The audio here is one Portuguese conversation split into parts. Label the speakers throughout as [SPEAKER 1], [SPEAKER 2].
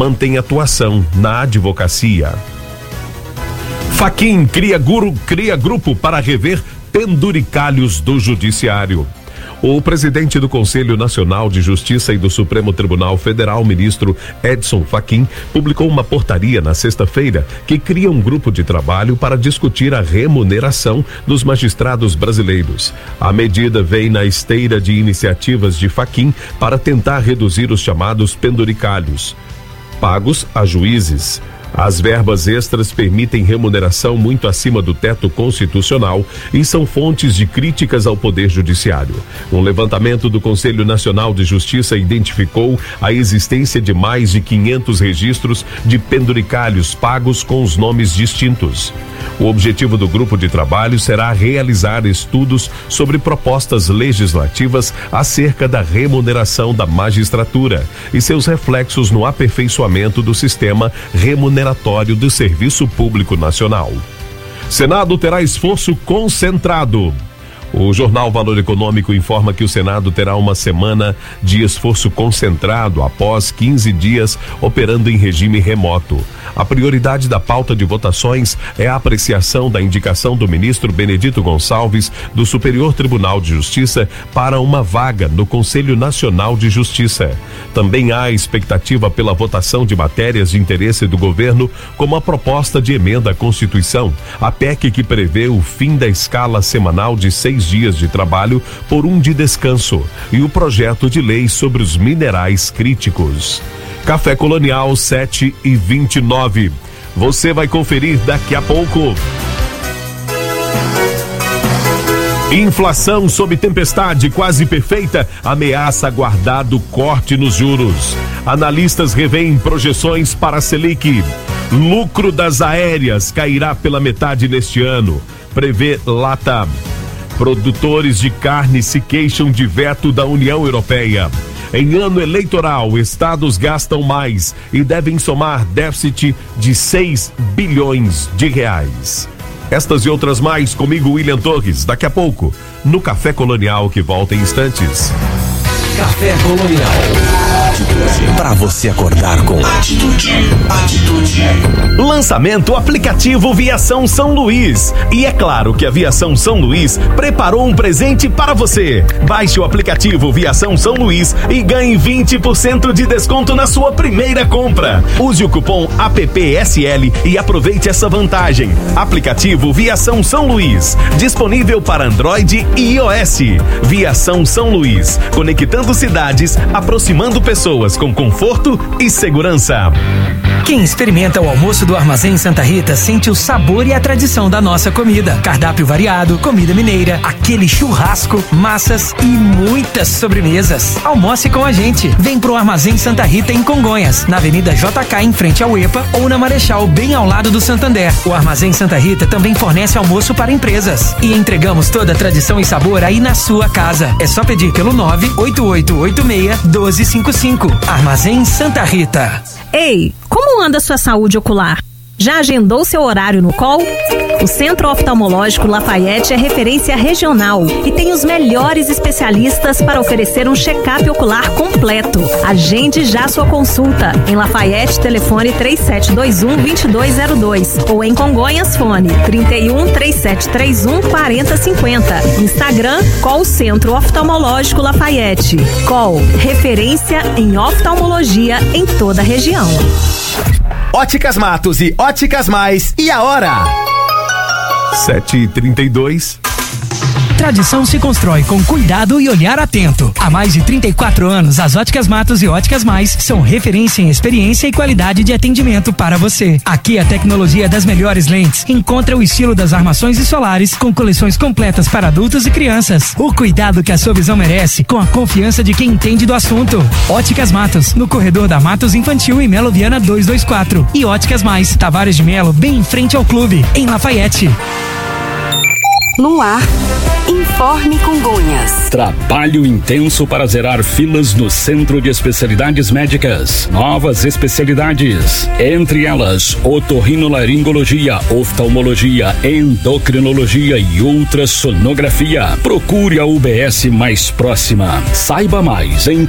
[SPEAKER 1] mantém atuação na advocacia. Fachin cria grupo para rever penduricalhos do Judiciário. O presidente do Conselho Nacional de Justiça e do Supremo Tribunal Federal, ministro Edson Fachin, publicou uma portaria na sexta-feira que cria um grupo de trabalho para discutir a remuneração dos magistrados brasileiros. A medida vem na esteira de iniciativas de Fachin para tentar reduzir os chamados penduricalhos, pagos a juízes. As verbas extras permitem remuneração muito acima do teto constitucional e são fontes de críticas ao Poder Judiciário. Um levantamento do Conselho Nacional de Justiça identificou a existência de mais de 500 registros de penduricalhos pagos com os nomes distintos. O objetivo do grupo de trabalho será realizar estudos sobre propostas legislativas acerca da remuneração da magistratura e seus reflexos no aperfeiçoamento do sistema remuneratório do Serviço Público Nacional. Senado terá esforço concentrado. O jornal Valor Econômico informa que o Senado terá uma semana de esforço concentrado após 15 dias operando em regime remoto. A prioridade da pauta de votações é a apreciação da indicação do ministro Benedito Gonçalves do Superior Tribunal de Justiça para uma vaga no Conselho Nacional de Justiça. Também há expectativa pela votação de matérias de interesse do governo, como a proposta de emenda à Constituição, a PEC que prevê o fim da escala semanal de 6 dias de trabalho por 1 de descanso e o projeto de lei sobre os minerais críticos. Café Colonial 7h29. Você vai conferir daqui a pouco. Inflação sob tempestade quase perfeita ameaça aguardado corte nos juros. Analistas revêem projeções para a Selic. Lucro das aéreas cairá pela metade neste ano, prevê Latam. Produtores de carne se queixam de veto da União Europeia. Em ano eleitoral, estados gastam mais e devem somar déficit de 6 bilhões de reais. Estas e outras mais comigo, William Torres, daqui a pouco, no Café Colonial, que volta em instantes.
[SPEAKER 2] Café Colonial. Para você acordar com atitude.
[SPEAKER 3] Lançamento aplicativo Viação São Luís. E é claro que a Viação São Luís preparou um presente para você. Baixe o aplicativo Viação São Luís e ganhe 20% de desconto na sua primeira compra. Use o cupom APPSL e aproveite essa vantagem. Aplicativo Viação São Luís. Disponível para Android e iOS. Viação São Luís. Conectando cidades, aproximando pessoas com conforto e segurança.
[SPEAKER 4] Quem experimenta o almoço do Armazém Santa Rita sente o sabor e a tradição da nossa comida. Cardápio variado, comida mineira, aquele churrasco, massas e muitas sobremesas. Almoce com a gente. Vem pro Armazém Santa Rita em Congonhas, na Avenida JK em frente ao EPA ou na Marechal bem ao lado do Santander. O Armazém Santa Rita também fornece almoço para empresas. E entregamos toda a tradição e sabor aí na sua casa. É só pedir pelo 98886-1255. Armazém Santa Rita.
[SPEAKER 5] Ei, como anda sua saúde ocular? Já agendou seu horário no COL? O Centro Oftalmológico Lafayette é referência regional e tem os melhores especialistas para oferecer um check-up ocular completo. Agende já sua consulta. Em Lafayette, telefone 3721-2202 ou em Congonhas, fone 31-3731-4050. Instagram, COL Centro Oftalmológico Lafayette. COL, referência em oftalmologia em toda a região.
[SPEAKER 6] Óticas Matos e Óticas Mais. E a hora?
[SPEAKER 1] 7h32.
[SPEAKER 4] Tradição se constrói com cuidado e olhar atento. Há mais de 34 anos, as Óticas Matos e Óticas Mais são referência em experiência e qualidade de atendimento para você. Aqui a tecnologia das melhores lentes encontra o estilo das armações e solares com coleções completas para adultos e crianças. O cuidado que a sua visão merece com a confiança de quem entende do assunto. Óticas Matos, no corredor da Matos Infantil em Melo Viana 224. E Óticas Mais, Tavares de Melo, bem em frente ao clube, em Lafayette.
[SPEAKER 7] No ar, Informe Congonhas.
[SPEAKER 8] Trabalho intenso para zerar filas no Centro de Especialidades Médicas. Novas especialidades, entre elas otorrinolaringologia, oftalmologia, endocrinologia e ultrassonografia. Procure a UBS mais próxima. Saiba mais em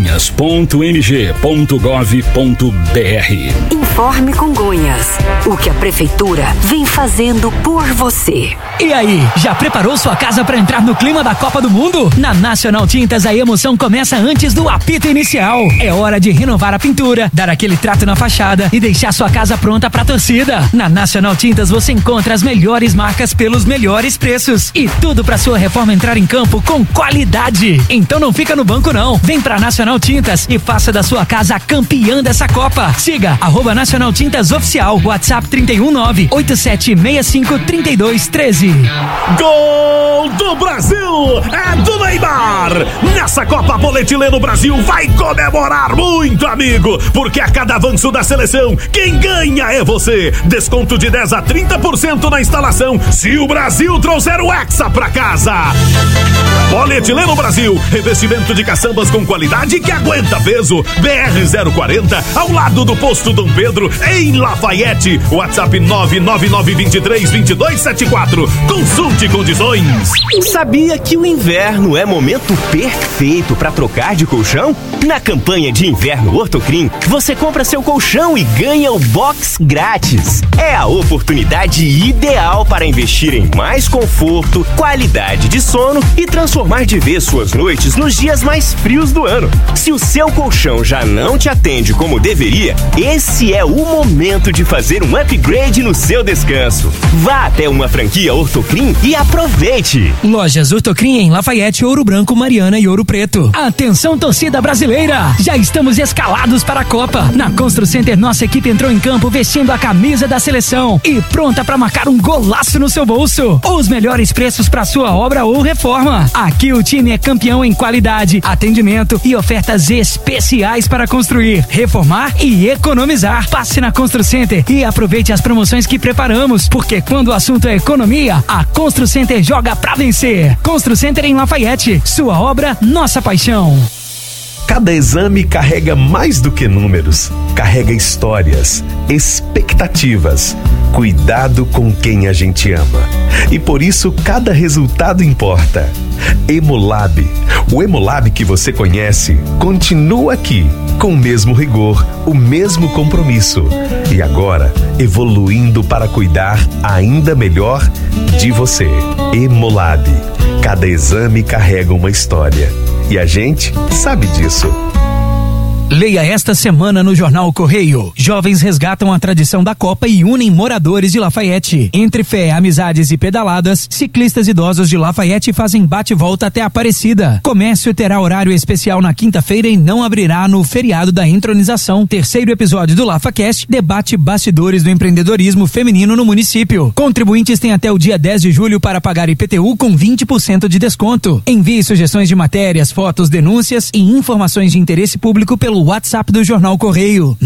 [SPEAKER 8] congonhas.mg.gov.br.
[SPEAKER 7] Informe Congonhas. O que a prefeitura vem fazendo por você.
[SPEAKER 4] E aí, já preparou sua casa para entrar no clima da Copa do Mundo? Na Nacional Tintas, a emoção começa antes do apito inicial. É hora de renovar a pintura, dar aquele trato na fachada e deixar sua casa pronta pra torcida. Na Nacional Tintas você encontra as melhores marcas pelos melhores preços e tudo pra sua reforma entrar em campo com qualidade. Então não fica no banco não. Vem pra Nacional Tintas e faça da sua casa a campeã dessa Copa. Siga @Nacional Tintas Oficial. WhatsApp 319-8765-3213.
[SPEAKER 1] Gol do Brasil! É do Neymar! Nessa Copa Polietileno Brasil vai comemorar muito, amigo! Porque a cada avanço da seleção, quem ganha é você! Desconto de 10 a 30% na instalação se o Brasil trouxer o Hexa pra casa! Polietileno Brasil, revestimento de caçambas com qualidade que aguenta peso. BR-040, ao lado do posto Dom Pedro, em Lafayette. WhatsApp 999232274. Consulte condições.
[SPEAKER 2] Sabia que o inverno é momento perfeito para trocar de colchão? Na campanha de inverno Ortocrim, você compra seu colchão e ganha o box grátis. É a oportunidade ideal para investir em mais conforto, qualidade de sono e transformar de vez suas noites nos dias mais frios do ano. Se o seu colchão já não te atende como deveria, esse é o momento de fazer um upgrade no seu descanso. Vá até uma franquia Ortocrim e aproveite.
[SPEAKER 4] Lojas Ortocrim em Lafayette, Ouro Branco, Mariana e Ouro Preto. Atenção, torcida brasileira! Já estamos escalados para a Copa. Na Constru Center, nossa equipe entrou em campo vestindo a camisa da seleção e pronta para marcar um golaço no seu bolso. Os melhores preços para sua obra ou reforma. Aqui o time é campeão em qualidade, atendimento e ofertas especiais para construir, reformar e economizar. Passe na Constru Center e aproveite as promoções que preparamos, porque quando o assunto é economia, a Constru Center joga pra vencer. Constru Center em Lafayette, sua obra, nossa paixão.
[SPEAKER 3] Cada exame carrega mais do que números, carrega histórias, expectativas, cuidado com quem a gente ama. E por isso cada resultado importa. Hemolab, o Hemolab que você conhece, continua aqui, com o mesmo rigor, o mesmo compromisso. E agora, evoluindo para cuidar ainda melhor de você. Hemolab, cada exame carrega uma história. E a gente sabe disso.
[SPEAKER 4] Leia esta semana no Jornal Correio. Jovens resgatam a tradição da Copa e unem moradores de Lafayette. Entre fé, amizades e pedaladas, ciclistas idosos de Lafayette fazem bate-volta até Aparecida. Comércio terá horário especial na quinta-feira e não abrirá no feriado da entronização. Terceiro episódio do LafaCast debate bastidores do empreendedorismo feminino no município. Contribuintes têm até o dia 10 de julho para pagar IPTU com 20% de desconto. Envie sugestões de matérias, fotos, denúncias e informações de interesse público pelo WhatsApp do Jornal Correio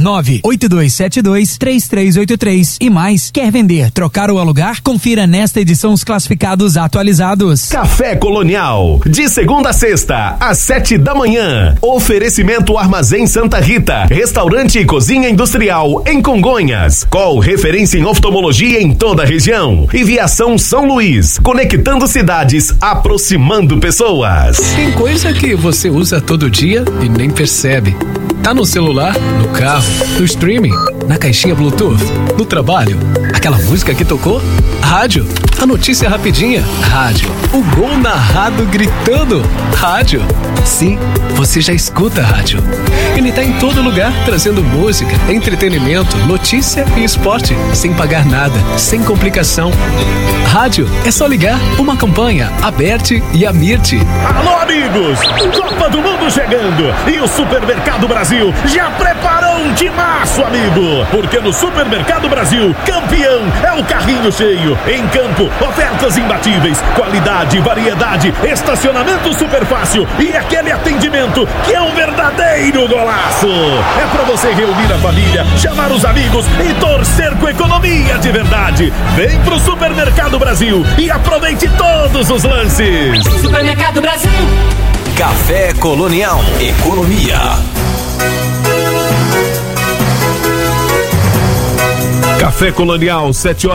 [SPEAKER 4] 982723383 e mais. Quer vender, trocar ou alugar? Confira nesta edição os classificados atualizados.
[SPEAKER 3] Café Colonial, de segunda a sexta, às 7 da manhã. Oferecimento Armazém Santa Rita, restaurante e cozinha industrial em Congonhas. Call referência em oftalmologia em toda a região. E Viação São Luís, conectando cidades, aproximando pessoas.
[SPEAKER 9] Tem coisa que você usa todo dia e nem percebe. Tá no celular, no carro, no streaming, na caixinha Bluetooth, no trabalho. Aquela música que tocou? Rádio. A notícia rapidinha? Rádio. O gol narrado gritando? Rádio. Sim, você já escuta rádio. Ele tá em todo lugar, trazendo música, entretenimento, notícia e esporte, sem pagar nada, sem complicação. Rádio, é só ligar. Uma campanha, Aberte e Amirte.
[SPEAKER 1] Alô, amigos! Copa do Mundo chegando! E o Supermercado Brasil já preparou um timaço!
[SPEAKER 3] nosso amigo, porque no Supermercado Brasil, campeão é o carrinho cheio. Em campo, ofertas imbatíveis, qualidade, variedade, estacionamento super fácil e aquele atendimento que é um verdadeiro golaço. É pra você reunir a família, chamar os amigos e torcer com economia de verdade. Vem pro Supermercado Brasil e aproveite todos os lances.
[SPEAKER 10] Supermercado Brasil.
[SPEAKER 2] Café Colonial. Economia.
[SPEAKER 1] Café Colonial,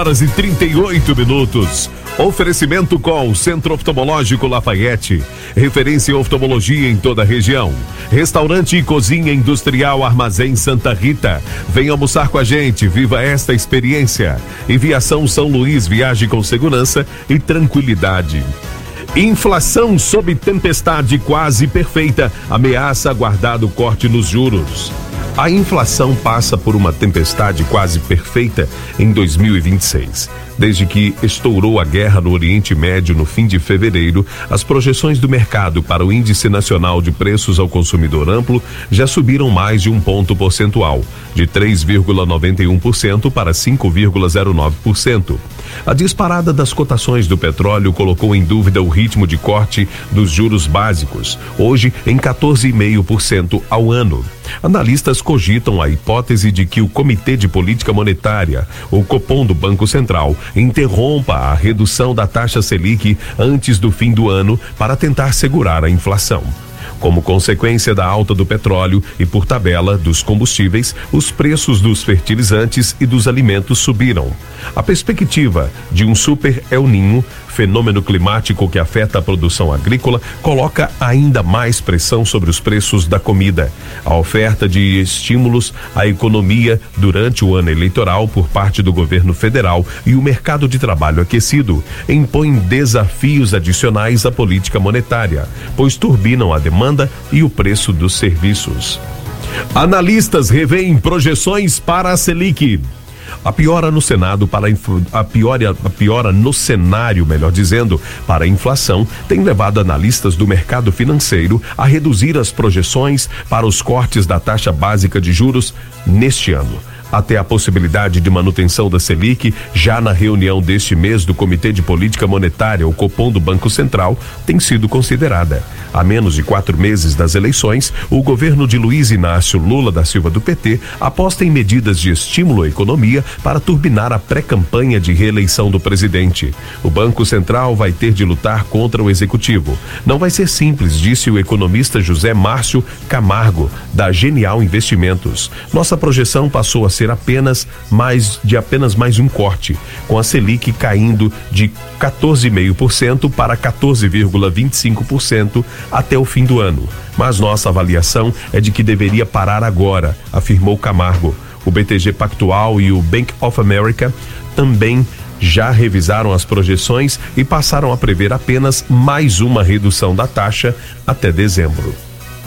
[SPEAKER 1] 7h38. Oferecimento com Centro Oftalmológico Lafayette, referência em oftalmologia em toda a região. Restaurante e cozinha industrial Armazém Santa Rita. Venha almoçar com a gente, viva esta experiência. Enviação São Luís, viaje com segurança e tranquilidade. Inflação sob tempestade quase perfeita, ameaça aguardado corte nos juros. A inflação passa por uma tempestade quase perfeita em 2026. Desde que estourou a guerra no Oriente Médio no fim de fevereiro, as projeções do mercado para o Índice Nacional de Preços ao Consumidor Amplo já subiram mais de 1 ponto percentual, de 3,91% para 5,09%. A disparada das cotações do petróleo colocou em dúvida o ritmo de corte dos juros básicos, hoje em 14,5% ao ano. Analistas cogitam a hipótese de que o Comitê de Política Monetária, o Copom do Banco Central, interrompa a redução da taxa Selic antes do fim do ano para tentar segurar a inflação. Como consequência da alta do petróleo e, por tabela, dos combustíveis, os preços dos fertilizantes e dos alimentos subiram. A perspectiva de um super El Niño, fenômeno climático que afeta a produção agrícola, coloca ainda mais pressão sobre os preços da comida. A oferta de estímulos à economia durante o ano eleitoral por parte do governo federal e o mercado de trabalho aquecido impõem desafios adicionais à política monetária, pois turbinam a demanda e o preço dos serviços. Analistas revêem projeções para a Selic. A piora no cenário para a inflação tem levado analistas do mercado financeiro a reduzir as projeções para os cortes da taxa básica de juros neste ano. Até a possibilidade de manutenção da Selic, já na reunião deste mês do Comitê de Política Monetária, o Copom do Banco Central, tem sido considerada. Há menos de 4 meses das eleições, o governo de Luiz Inácio Lula da Silva do PT aposta em medidas de estímulo à economia para turbinar a pré-campanha de reeleição do presidente. O Banco Central vai ter de lutar contra o executivo. Não vai ser simples, disse o economista José Márcio Camargo, da Genial Investimentos. Nossa projeção passou a ser apenas mais um corte, com a Selic caindo de 14,5% para 14,25% até o fim do ano. Mas nossa avaliação é de que deveria parar agora, afirmou Camargo. O BTG Pactual e o Bank of America também já revisaram as projeções e passaram a prever apenas mais uma redução da taxa até dezembro.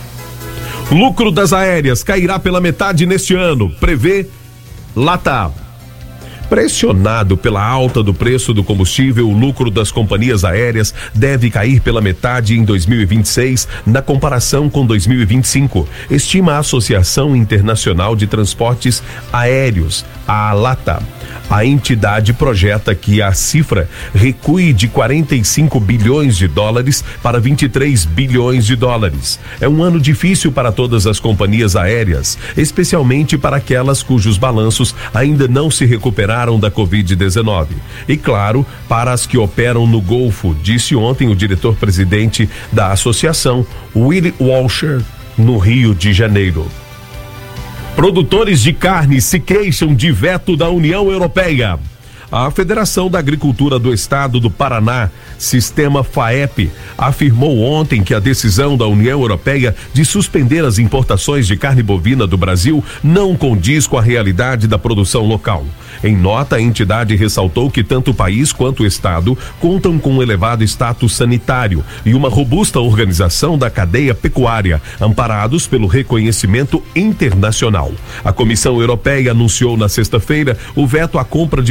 [SPEAKER 1] Lucro das aéreas cairá pela metade neste ano, prevê Latam. Pressionado pela alta do preço do combustível, o lucro das companhias aéreas deve cair pela metade em 2026, na comparação com 2025, estima a Associação Internacional de Transportes Aéreos, a ALATA. A entidade projeta que a cifra recue de 45 bilhões de dólares para 23 bilhões de dólares. É um ano difícil para todas as companhias aéreas, especialmente para aquelas cujos balanços ainda não se recuperaram da Covid-19. E, claro, para as que operam no Golfo, disse ontem o diretor-presidente da associação, Willy Walsher, no Rio de Janeiro. Produtores de carne se queixam de veto da União Europeia. A Federação da Agricultura do Estado do Paraná, Sistema FAEP, afirmou ontem que a decisão da União Europeia de suspender as importações de carne bovina do Brasil não condiz com a realidade da produção local. Em nota, a entidade ressaltou que tanto o país quanto o Estado contam com um elevado status sanitário e uma robusta organização da cadeia pecuária, amparados pelo reconhecimento internacional. A Comissão Europeia anunciou na sexta-feira o veto à compra de proteínas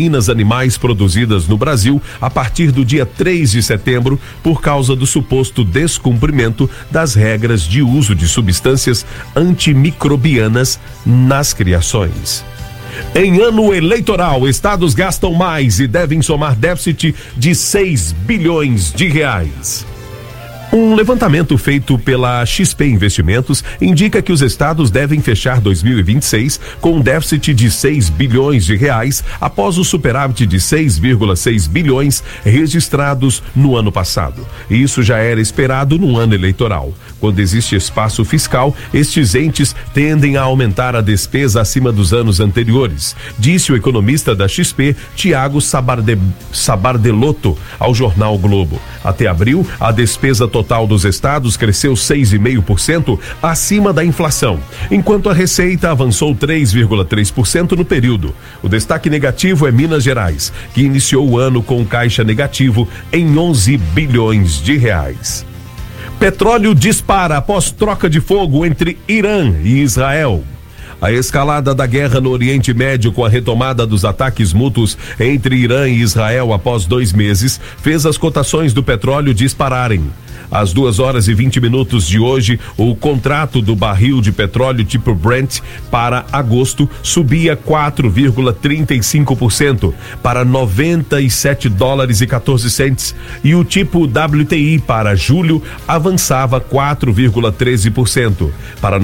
[SPEAKER 1] proteínas animais produzidas no Brasil a partir do dia 3 de setembro por causa do suposto descumprimento das regras de uso de substâncias antimicrobianas nas criações. Em ano eleitoral, estados gastam mais e devem somar déficit de 6 bilhões de reais. Um levantamento feito pela XP Investimentos indica que os estados devem fechar 2026 com um déficit de 6 bilhões de reais após o superávit de 6,6 bilhões registrados no ano passado. Isso já era esperado no ano eleitoral. Quando existe espaço fiscal, estes entes tendem a aumentar a despesa acima dos anos anteriores, disse o economista da XP, Tiago Sabardelotto, ao jornal o Globo. Até abril, a despesa total dos estados cresceu 6,5% acima da inflação, enquanto a receita avançou 3,3% no período. O destaque negativo é Minas Gerais, que iniciou o ano com caixa negativo em 11 bilhões de reais. Petróleo dispara após troca de fogo entre Irã e Israel. A escalada da guerra no Oriente Médio com a retomada dos ataques mútuos entre Irã e Israel após 2 meses fez as cotações do petróleo dispararem. Às 2h20 de hoje, o contrato do barril de petróleo tipo Brent para agosto subia 4,35% para $97,14 e o tipo WTI para julho avançava 4,13% para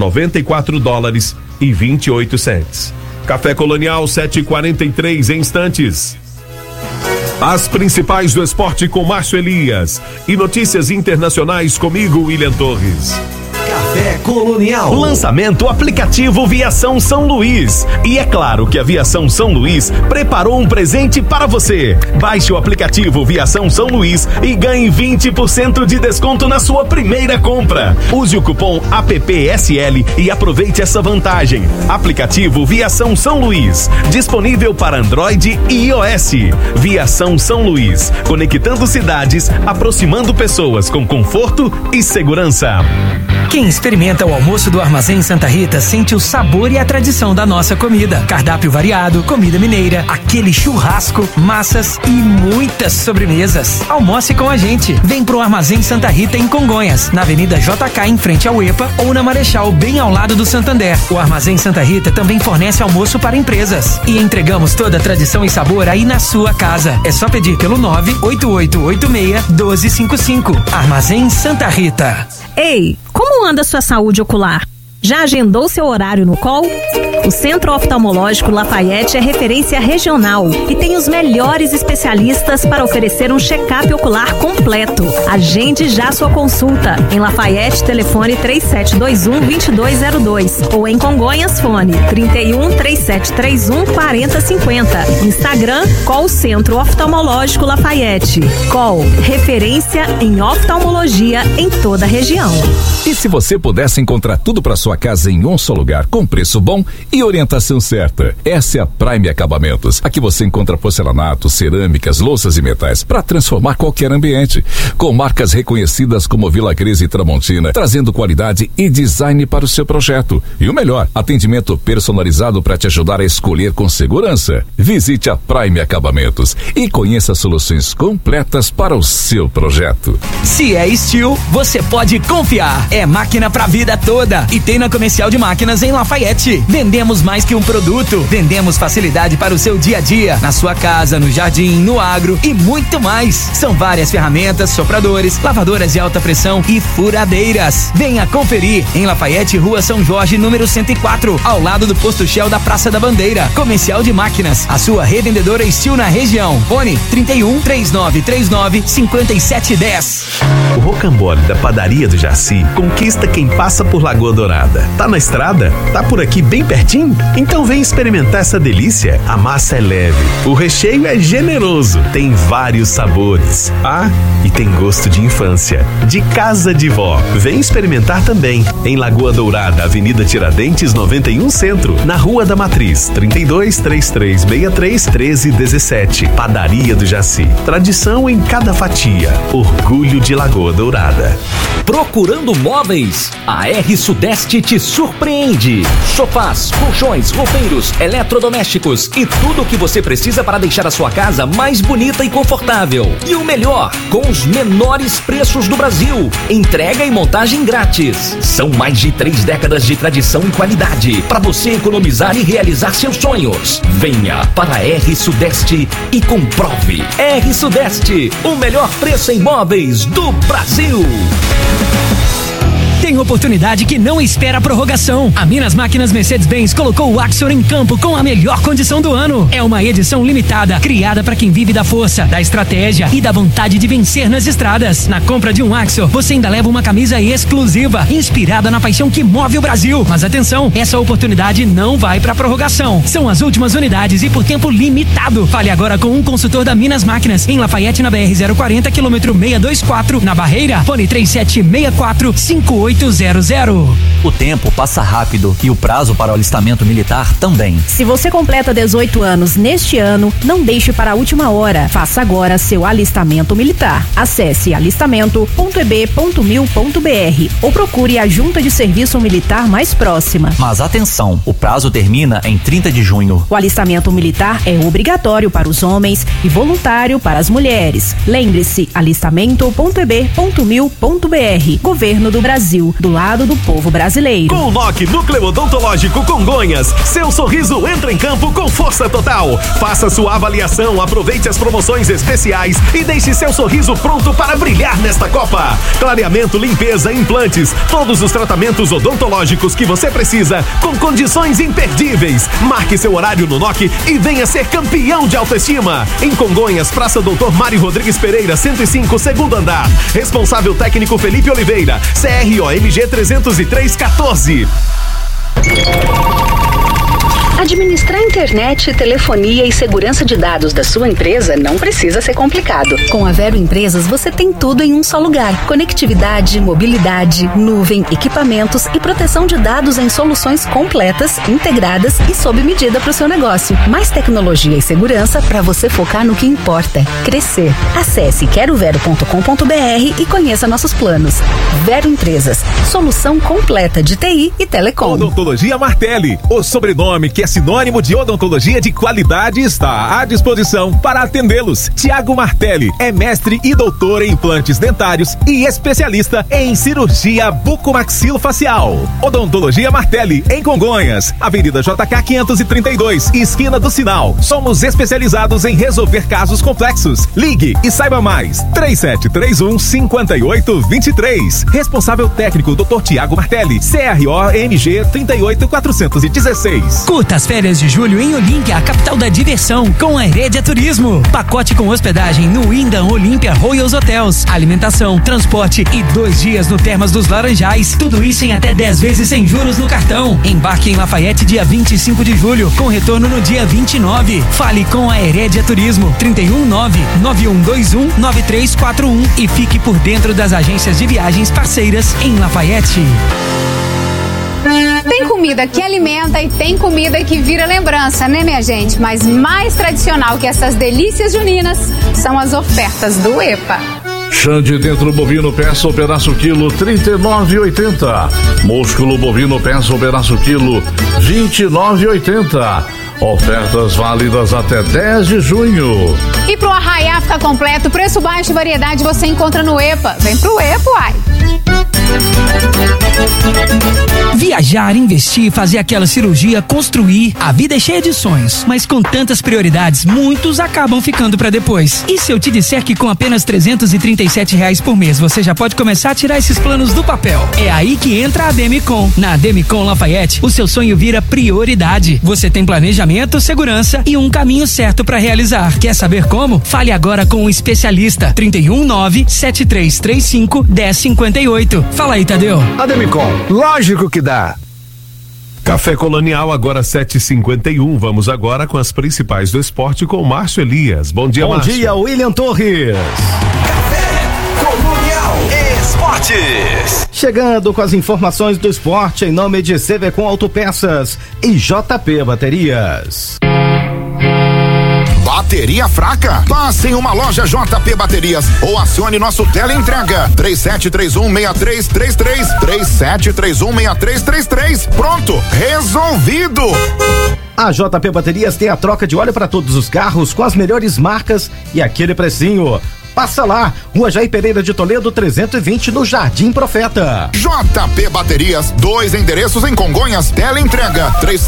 [SPEAKER 1] $94,28. Café Colonial 7h43 em instantes. As principais do esporte com Márcio Elias e notícias internacionais comigo, William Torres.
[SPEAKER 3] Café Colonial. Lançamento aplicativo Viação São Luís. E é claro que a Viação São Luís preparou um presente para você. Baixe o aplicativo Viação São Luís e ganhe 20% de desconto na sua primeira compra. Use o cupom APPSL e aproveite essa vantagem. Aplicativo Viação São Luís. Disponível para Android e iOS. Viação São Luís. Conectando cidades, aproximando pessoas com conforto e segurança.
[SPEAKER 4] Quem experimenta o almoço do Armazém Santa Rita sente o sabor e a tradição da nossa comida. Cardápio variado, comida mineira, aquele churrasco, massas e muitas sobremesas. Almoce com a gente. Vem pro Armazém Santa Rita em Congonhas, na Avenida JK em frente ao EPA ou na Marechal, bem ao lado do Santander. O Armazém Santa Rita também fornece almoço para empresas. E entregamos toda a tradição e sabor aí na sua casa. É só pedir pelo 98886-1255. Armazém Santa Rita.
[SPEAKER 5] Ei, como anda sua saúde ocular? Já agendou seu horário no COL? O Centro Oftalmológico Lafayette é referência regional e tem os melhores especialistas para oferecer um check-up ocular completo. Agende já sua consulta. Em Lafayette, telefone 3721-2202 ou em Congonhas, fone 31-3731-4050. Instagram, COL Centro Oftalmológico Lafayette. COL, referência em oftalmologia em toda a região.
[SPEAKER 10] E se você pudesse encontrar tudo para sua casa em um só lugar, com preço bom e orientação certa? Essa é a Prime Acabamentos. Aqui você encontra porcelanato, cerâmicas, louças e metais para transformar qualquer ambiente. Com marcas reconhecidas como Vila Crise e Tramontina, trazendo qualidade e design para o seu projeto. E o melhor, atendimento personalizado para te ajudar a escolher com segurança. Visite a Prime Acabamentos e conheça soluções completas para o seu projeto.
[SPEAKER 4] Se é Steel, você pode confiar. É máquina pra vida toda. E tem na Comercial de Máquinas em Lafayette. Vendemos mais que um produto. Vendemos facilidade para o seu dia a dia, na sua casa, no jardim, no agro e muito mais. São várias ferramentas, sopradores, lavadoras de alta pressão e furadeiras. Venha conferir em Lafayette, Rua São Jorge, número 104, ao lado do posto Shell da Praça da Bandeira. Comercial de Máquinas, a sua revendedora Steel na região. Fone 31-3939-5710.
[SPEAKER 3] O rocambole da Padaria do Jaci conquista quem passa por Lagoa Dourada. Tá na estrada? Tá por aqui bem pertinho? Então vem experimentar essa delícia. A massa é leve, o recheio é generoso, tem vários sabores. Ah, e tem gosto de infância, de casa de vó. Vem experimentar também em Lagoa Dourada, Avenida Tiradentes 91 Centro, na Rua da Matriz, 32-3363-1317. Padaria do Jaci. Tradição em cada fatia. Orgulho de Lagoa
[SPEAKER 1] Dourada.
[SPEAKER 3] Procurando móveis? A R Sudeste te surpreende. Sofás, colchões, roupeiros, eletrodomésticos e tudo o que você precisa para deixar a sua casa mais bonita e confortável. E o melhor, com os menores preços do Brasil. Entrega e montagem grátis. São mais de 3 décadas de tradição e qualidade para você economizar e realizar seus sonhos. Venha para a R Sudeste e comprove. R Sudeste, o melhor preço em móveis do Brasil.
[SPEAKER 4] Tem oportunidade que não espera a prorrogação. A Minas Máquinas Mercedes-Benz colocou o Axor em campo com a melhor condição do ano. É uma edição limitada, criada para quem vive da força, da estratégia e da vontade de vencer nas estradas. Na compra de um Axor, você ainda leva uma camisa exclusiva, inspirada na paixão que move o Brasil. Mas atenção, essa oportunidade não vai para prorrogação. São as últimas unidades e por tempo limitado. Fale agora com um consultor da Minas Máquinas, em Lafayette, na BR-040, quilômetro 624, na Barreira. Fone 3764-5800.
[SPEAKER 11] O tempo passa rápido e o prazo para o alistamento militar também.
[SPEAKER 5] Se você completa 18 anos neste ano, não deixe para a última hora. Faça agora seu alistamento militar. Acesse alistamento.eb.mil.br ou procure a Junta de Serviço Militar mais próxima.
[SPEAKER 11] Mas atenção, o prazo termina em 30 de junho.
[SPEAKER 5] O alistamento militar é obrigatório para os homens e voluntário para as mulheres. Lembre-se, alistamento.eb.mil.br. Governo do Brasil. Do lado do povo brasileiro.
[SPEAKER 3] Com o NOC Núcleo Odontológico Congonhas, seu sorriso entra em campo com força total. Faça sua avaliação, aproveite as promoções especiais e deixe seu sorriso pronto para brilhar nesta Copa. Clareamento, limpeza, implantes, todos os tratamentos odontológicos que você precisa com condições imperdíveis. Marque seu horário no NOC e venha ser campeão de autoestima. Em Congonhas, Praça Doutor Mário Rodrigues Pereira, 105, segundo andar. Responsável técnico Felipe Oliveira, CROMG 30314.
[SPEAKER 12] Administrar internet, telefonia e segurança de dados da sua empresa não precisa ser complicado. Com a Vero Empresas, você tem tudo em um só lugar. Conectividade, mobilidade, nuvem, equipamentos e proteção de dados em soluções completas, integradas e sob medida para o seu negócio. Mais tecnologia e segurança para você focar no que importa: crescer. Acesse querovero.com.br e conheça nossos planos. Vero Empresas, solução completa de TI e telecom.
[SPEAKER 3] Odontologia Martelli, o sobrenome que é sinônimo de odontologia de qualidade, está à disposição para atendê-los. Tiago Martelli é mestre e doutor em implantes dentários e especialista em cirurgia bucomaxilofacial. Odontologia Martelli, em Congonhas, Avenida JK 532, esquina do Sinal. Somos especializados em resolver casos complexos. Ligue e saiba mais. 3731-5823. Responsável técnico Dr. Tiago Martelli, CROMG 38416.
[SPEAKER 4] Curta as férias de julho em Olímpia, a capital da diversão, com a Herédia Turismo. Pacote com hospedagem no Wyndham Olímpia Royals Hotels, alimentação, transporte e 2 dias no Termas dos Laranjais. Tudo isso em até 10 vezes sem juros no cartão. Embarque em Lafayette dia 25 de julho, com retorno no dia 29. Fale com a Herédia Turismo, 319-9121-9341 e fique por dentro das agências de viagens parceiras em Lafayette.
[SPEAKER 13] Tem comida que alimenta e tem comida que vira lembrança, né, minha gente? Mas mais tradicional que essas delícias juninas são as ofertas do EPA.
[SPEAKER 14] Xande dentro bovino peça ou pedaço quilo R$39,80. Músculo bovino peça ou pedaço quilo R$29,80. Ofertas válidas até 10 de junho.
[SPEAKER 13] E pro arraiá ficar completo, preço baixo e variedade você encontra no EPA. Vem pro EPA, uai.
[SPEAKER 4] Viajar, investir, fazer aquela cirurgia, construir. A vida é cheia de sonhos, mas com tantas prioridades, muitos acabam ficando pra depois. E se eu te disser que com apenas R$337 por mês você já pode começar a tirar esses planos do papel? É aí que entra a Demicon. Na Demicon Lafayette, o seu sonho vira prioridade. Você tem planejamento, segurança e um caminho certo pra realizar. Quer saber como? Fale agora com o especialista. 319-7335-1058. Fala aí, Tadeu.
[SPEAKER 6] A Demicon, lógico que dá.
[SPEAKER 1] Café Colonial, agora 7h51. Vamos agora com as principais do esporte com o Márcio Elias. Bom dia, Márcio.
[SPEAKER 6] Bom dia, William Torres.
[SPEAKER 3] Café Colonial Esportes.
[SPEAKER 6] Chegando com as informações do esporte em nome de CVCom Autopeças e JP Baterias.
[SPEAKER 15] Bateria fraca? Passe em uma loja JP Baterias ou acione nosso teleentrega 37316333 37316333. Pronto, resolvido.
[SPEAKER 6] A JP Baterias tem a troca de óleo para todos os carros com as melhores marcas e aquele precinho. Passa lá, Rua Jair Pereira de Toledo 320 no Jardim Profeta.
[SPEAKER 15] JP Baterias, 2 endereços em Congonhas, teleentrega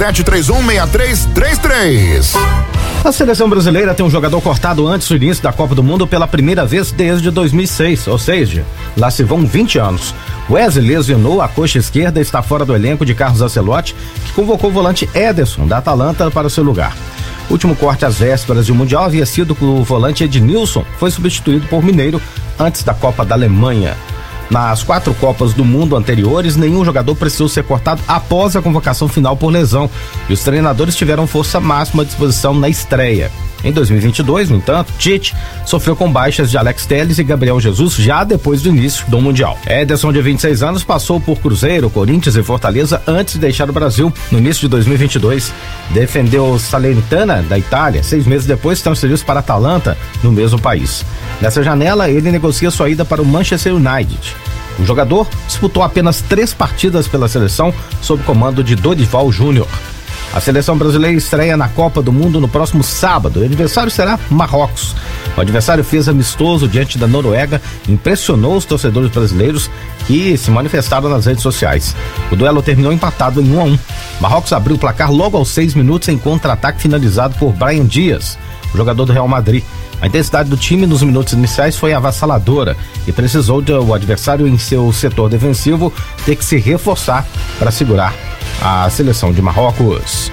[SPEAKER 15] 37316333.
[SPEAKER 6] A seleção brasileira tem um jogador cortado antes do início da Copa do Mundo pela primeira vez desde 2006, ou seja, lá se vão 20 anos. Wesley lesionou a coxa esquerda e está fora do elenco de Carlos Ancelotti, que convocou o volante Ederson da Atalanta para o seu lugar. O último corte às vésperas do Mundial havia sido o volante Ednilson, foi substituído por Mineiro antes da Copa da Alemanha. Nas 4 Copas do Mundo anteriores, nenhum jogador precisou ser cortado após a convocação final por lesão, e os treinadores tiveram força máxima à disposição na estreia. Em 2022, no entanto, Tite sofreu com baixas de Alex Telles e Gabriel Jesus já depois do início do Mundial. Ederson, de 26 anos, passou por Cruzeiro, Corinthians e Fortaleza antes de deixar o Brasil no início de 2022. Defendeu Salernitana, da Itália. 6 meses depois, transferiu-se para Atalanta, no mesmo país. Nessa janela, ele negocia sua ida para o Manchester United. O jogador disputou apenas 3 partidas pela seleção sob comando de Dorival Júnior. A seleção brasileira estreia na Copa do Mundo no próximo sábado. O adversário será Marrocos. O adversário fez amistoso diante da Noruega, impressionou os torcedores brasileiros que se manifestaram nas redes sociais. O duelo terminou empatado em 1-1. Marrocos abriu o placar logo aos 6 minutos em contra-ataque finalizado por Brahim Dias, o jogador do Real Madrid. A intensidade do time nos minutos iniciais foi avassaladora e precisou do adversário em seu setor defensivo ter que se reforçar para segurar a seleção de Marrocos.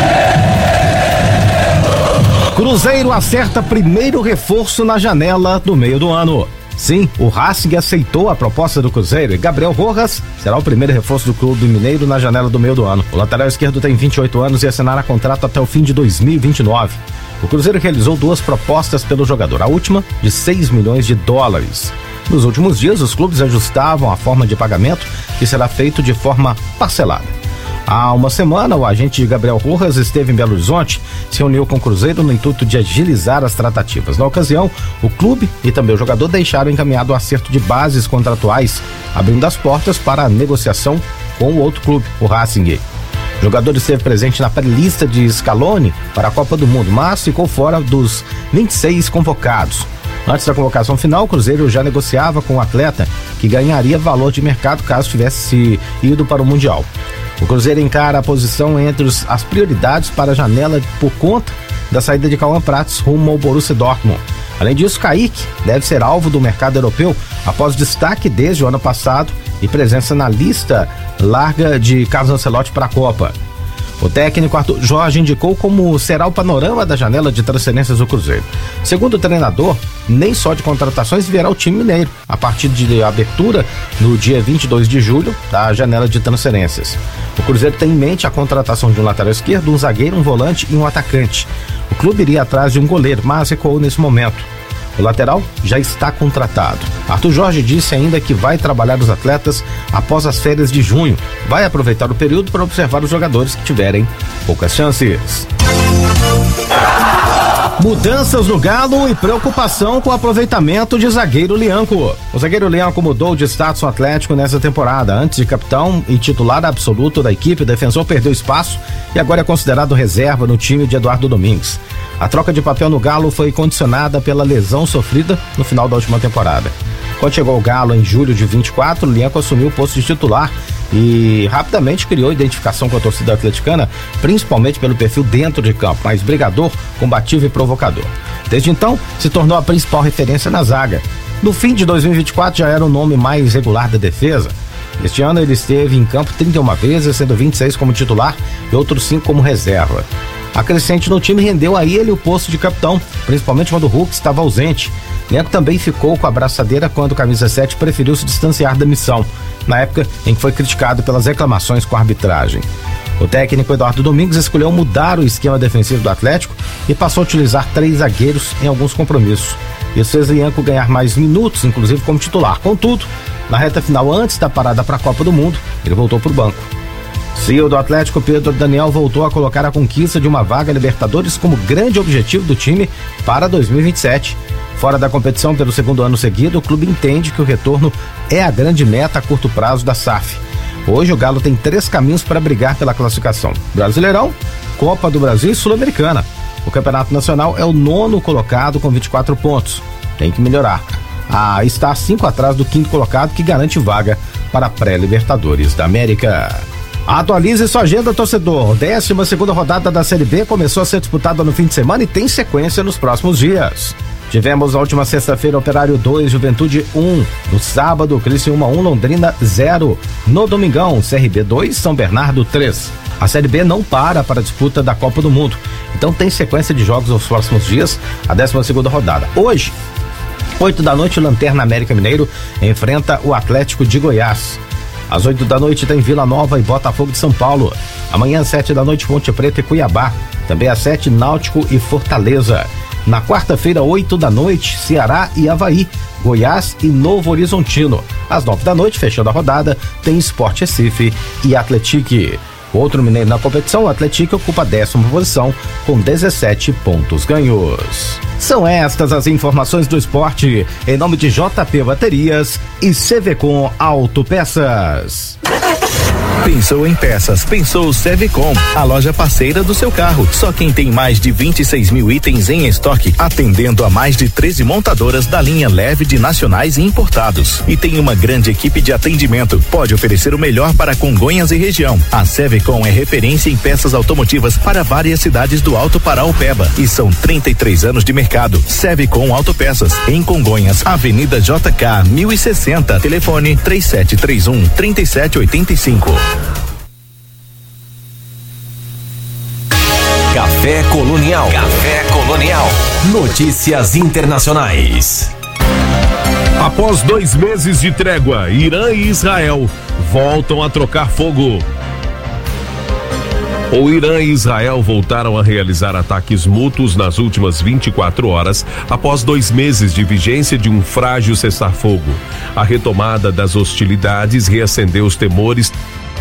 [SPEAKER 6] Cruzeiro acerta primeiro reforço na janela do meio do ano. Sim, o Racing aceitou a proposta do Cruzeiro e Gabriel Rojas será o primeiro reforço do clube mineiro na janela do meio do ano. O lateral esquerdo tem 28 anos e assinará contrato até o fim de 2029. O Cruzeiro realizou 2 propostas pelo jogador, a última de US$6 milhões. Nos últimos dias, os clubes ajustavam a forma de pagamento, que será feito de forma parcelada. Há uma semana, o agente Gabriel Rojas esteve em Belo Horizonte, se reuniu com o Cruzeiro no intuito de agilizar as tratativas. Na ocasião, o clube e também o jogador deixaram encaminhado o acerto de bases contratuais, abrindo as portas para a negociação com o outro clube, o Racing. O jogador esteve presente na pré-lista de Scaloni para a Copa do Mundo, mas ficou fora dos 26 convocados. Antes da convocação final, o Cruzeiro já negociava com o atleta, que ganharia valor de mercado caso tivesse ido para o Mundial. O Cruzeiro encara a posição entre as prioridades para a janela por conta da saída de Cauã Prats rumo ao Borussia Dortmund. Além disso, Kaique deve ser alvo do mercado europeu após destaque desde o ano passado e presença na lista larga de Carlos Ancelotti para a Copa. O técnico Arthur Jorge indicou como será o panorama da janela de transferências do Cruzeiro. Segundo o treinador, nem só de contratações virá o time mineiro, a partir de abertura no dia 22 de julho da janela de transferências. O Cruzeiro tem em mente a contratação de um lateral esquerdo, um zagueiro, um volante e um atacante. O clube iria atrás de um goleiro, mas recuou nesse momento. O lateral já está contratado. Arthur Jorge disse ainda que vai trabalhar os atletas após as férias de junho. Vai aproveitar o período para observar os jogadores que tiverem poucas chances. Mudanças no Galo e preocupação com o aproveitamento de zagueiro Lianco. O zagueiro Lianco mudou de status no Atlético nessa temporada. Antes de capitão e titular absoluto da equipe, o defensor perdeu espaço e agora é considerado reserva no time de Eduardo Domingues. A troca de papel no Galo foi condicionada pela lesão sofrida no final da última temporada. Quando chegou ao Galo em julho de 24, o Lianco assumiu o posto de titular e rapidamente criou identificação com a torcida atleticana, principalmente pelo perfil dentro de campo, mais brigador, combativo e provocador. Desde então, se tornou a principal referência na zaga. No fim de 2024 já era o nome mais regular da defesa. Este ano ele esteve em campo 31 vezes, sendo 26 como titular e outros 5 como reserva. A crescente no time rendeu a ele o posto de capitão, principalmente quando o Hulk estava ausente. Lianco também ficou com a braçadeira quando o camisa 7 preferiu se distanciar da missão, na época em que foi criticado pelas reclamações com a arbitragem. O técnico Eduardo Domingues escolheu mudar o esquema defensivo do Atlético e passou a utilizar 3 zagueiros em alguns compromissos. Isso fez Lianco ganhar mais minutos, inclusive como titular. Contudo, na reta final, antes da parada para a Copa do Mundo, ele voltou para o banco. CEO do Atlético, Pedro Daniel, voltou a colocar a conquista de uma vaga Libertadores como grande objetivo do time para 2027. Fora da competição pelo segundo ano seguido, o clube entende que o retorno é a grande meta a curto prazo da SAF. Hoje o Galo tem 3 caminhos para brigar pela classificação: Brasileirão, Copa do Brasil e Sul-Americana. O Campeonato Nacional é o 9º colocado com 24 pontos. Tem que melhorar. Está 5 atrás do 5º colocado, que garante vaga para a pré-Libertadores da América. Atualize sua agenda, torcedor. 12ª rodada da Série B começou a ser disputada no fim de semana e tem sequência nos próximos dias. Tivemos na última sexta-feira Operário 2, Juventude 1. No sábado, Criciúma 1, Londrina 0. No domingão, CRB 2, São Bernardo 3. A Série B não para a disputa da Copa do Mundo. Então tem sequência de jogos nos próximos dias, a 12ª rodada. Hoje, 8 da noite, o Lanterna América Mineiro enfrenta o Atlético de Goiás. Às 8 da noite tem Vila Nova e Botafogo de São Paulo. Amanhã, às 7 da noite, Ponte Preta e Cuiabá. Também às 7, Náutico e Fortaleza. Na quarta-feira, 8 da noite, Ceará e Avaí, Goiás e Novo Horizontino. Às 9 da noite, fechando a rodada, tem Sport Recife e Atlético. Outro mineiro na competição, o Atlético, ocupa a 10ª posição com 17 pontos ganhos. São estas as informações do esporte, em nome de JP Baterias e CVCom Autopeças.
[SPEAKER 3] Pensou em peças, pensou CVCom, a loja parceira do seu carro. Só quem tem mais de 26 mil itens em estoque, atendendo a mais de 13 montadoras da linha leve de nacionais e importados. E tem uma grande equipe de atendimento. Pode oferecer o melhor para Congonhas e região. A CVCom é referência em peças automotivas para várias cidades do Alto Paraopeba. E são 33 anos de mercado. CVCom Autopeças, em Congonhas, Avenida JK 1060, telefone 3731-3785.
[SPEAKER 2] Café Colonial. Café Colonial. Notícias internacionais.
[SPEAKER 1] Após 2 meses de trégua, Irã e Israel voltam a trocar fogo. O Irã e Israel voltaram a realizar ataques mútuos nas últimas 24 horas, após 2 meses de vigência de um frágil cessar-fogo. A retomada das hostilidades reacendeu os temores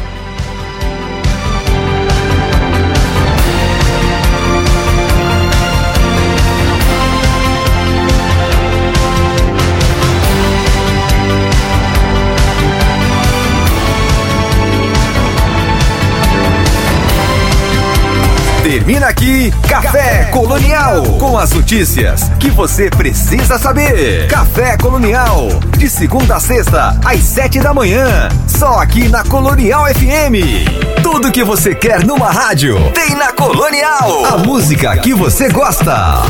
[SPEAKER 3] Termina aqui Café Colonial, com as notícias que você precisa saber. Café Colonial, de segunda a sexta, às 7 da manhã, só aqui na Colonial FM. Tudo que você quer numa rádio, tem na Colonial. A música que você gosta.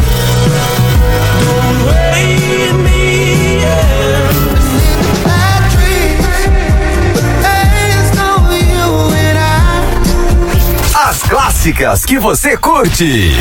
[SPEAKER 3] As clássicas que você curte.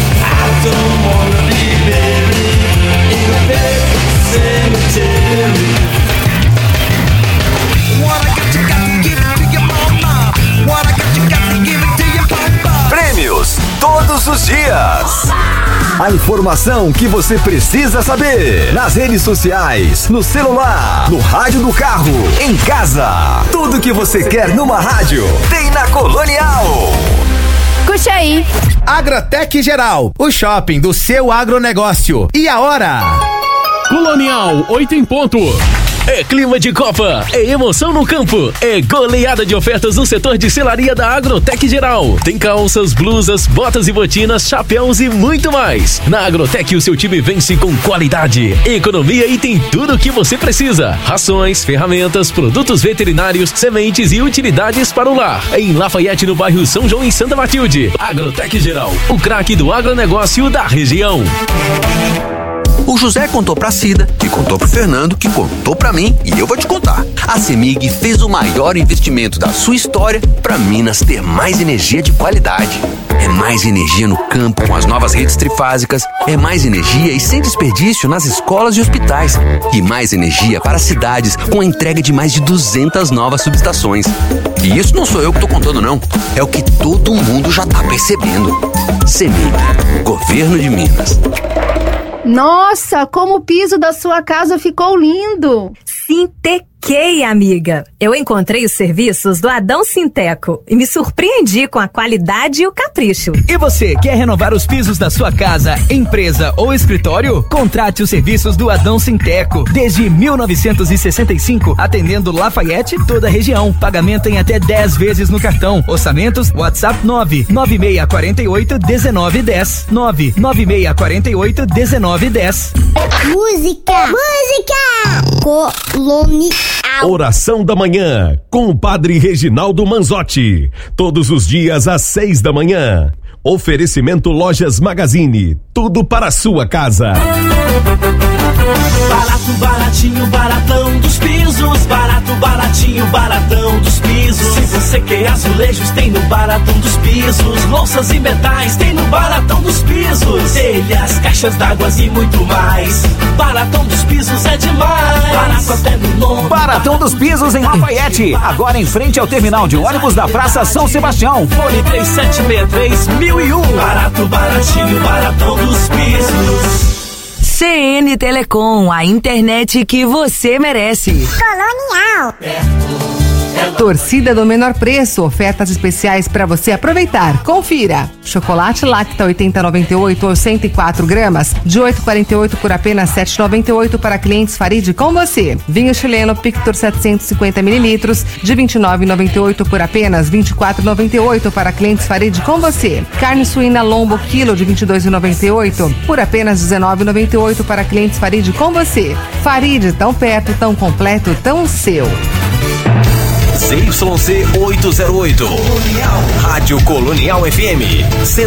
[SPEAKER 3] Prêmios todos os dias. A informação que você precisa saber nas redes sociais, no celular, no rádio do carro, em casa. Tudo que você quer numa rádio tem na Colonial.
[SPEAKER 13] Puxa aí.
[SPEAKER 16] Agrotec Geral, o shopping do seu agronegócio. E a hora?
[SPEAKER 17] Colonial, 8 em ponto. É clima de Copa, é emoção no campo, é goleada de ofertas no setor de selaria da Agrotec Geral. Tem calças, blusas, botas e botinas, chapéus e muito mais. Na Agrotec o seu time vence com qualidade, economia e tem tudo o que você precisa. Rações, ferramentas, produtos veterinários, sementes e utilidades para o lar. Em Lafayette, no bairro São João, em Santa Matilde. Agrotec Geral, o craque do agronegócio da região.
[SPEAKER 18] O José contou pra Cida, que contou pro Fernando, que contou pra mim, e eu vou te contar. A CEMIG fez o maior investimento da sua história pra Minas ter mais energia de qualidade. É mais energia no campo com as novas redes trifásicas, é mais energia e sem desperdício nas escolas e hospitais, e mais energia para cidades com a entrega de mais de 200 novas subestações. E isso não sou eu que tô contando não, é o que todo mundo já tá percebendo. CEMIG, Governo de Minas.
[SPEAKER 13] Nossa, como o piso da sua casa ficou lindo!
[SPEAKER 7] Sintec
[SPEAKER 5] Ok, amiga. Eu encontrei os serviços do Adão Sinteco e me surpreendi com a qualidade e o capricho.
[SPEAKER 4] E você, quer renovar os pisos da sua casa, empresa ou escritório? Contrate os serviços do Adão Sinteco. Desde 1965, atendendo Lafayette e toda a região. Pagamento em até 10 vezes no cartão. Orçamentos, WhatsApp 99648-1910. 99648-1910.
[SPEAKER 19] Música! Colonial.
[SPEAKER 1] Oração da Manhã, com o Padre Reginaldo Manzotti. Todos os dias às 6 da manhã. Oferecimento Lojas Magazine. Tudo para a sua casa.
[SPEAKER 20] Barato, baratinho, baratão dos pisos. Barato, baratinho, baratão dos pisos. Se você quer azulejos, tem no Baratão dos Pisos. Louças e metais, tem no Baratão dos Pisos. Telhas, caixas d'água e muito mais. Baratão dos Pisos é demais. Barato até no nome.
[SPEAKER 21] Baratão dos Pisos em Lafayette. Agora em frente ao terminal de ônibus da Praça São Sebastião.
[SPEAKER 20] Fone 3763-1001. Barato, baratinho, baratão dos pisos.
[SPEAKER 22] CN Telecom, a internet que você merece.
[SPEAKER 19] Colonial.
[SPEAKER 23] Torcida do menor preço, ofertas especiais para você aproveitar. Confira. Chocolate Lacta 80,98 ou 104 gramas, de 8,48 por apenas 7,98 para clientes Farid com você. Vinho chileno Pictor 750 mililitros, de 29,98 por apenas 24,98 para clientes Farid com você. Carne suína Lombo quilo de 22,98 por apenas 19,98 para clientes Farid com você. Farid, tão perto, tão completo, tão seu.
[SPEAKER 3] ZYC 808. Rádio Colonial FM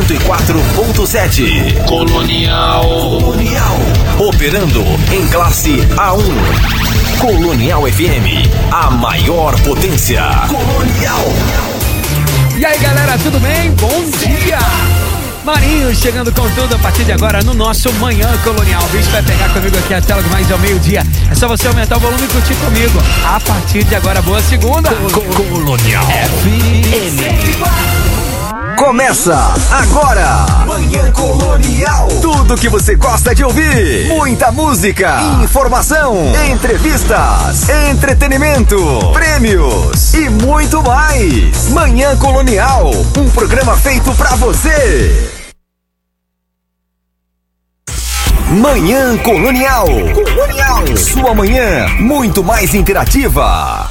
[SPEAKER 3] 104.7. Colonial. Operando em classe A1. Colonial FM, a maior potência. Colonial.
[SPEAKER 4] E aí, galera, tudo bem? Bom dia! Marinho chegando com tudo a partir de agora no nosso Manhã Colonial. O bicho vai pegar comigo aqui até logo mais ao meio-dia. É só você aumentar o volume e curtir comigo. A partir de agora, boa segunda.
[SPEAKER 3] Colonial
[SPEAKER 4] FM.
[SPEAKER 3] Começa agora. Manhã Colonial. Tudo que você gosta de ouvir. Muita música, informação, entrevistas, entretenimento, prêmios e muito mais. Manhã Colonial, um programa feito pra você. Manhã Colonial. Sua manhã muito mais interativa.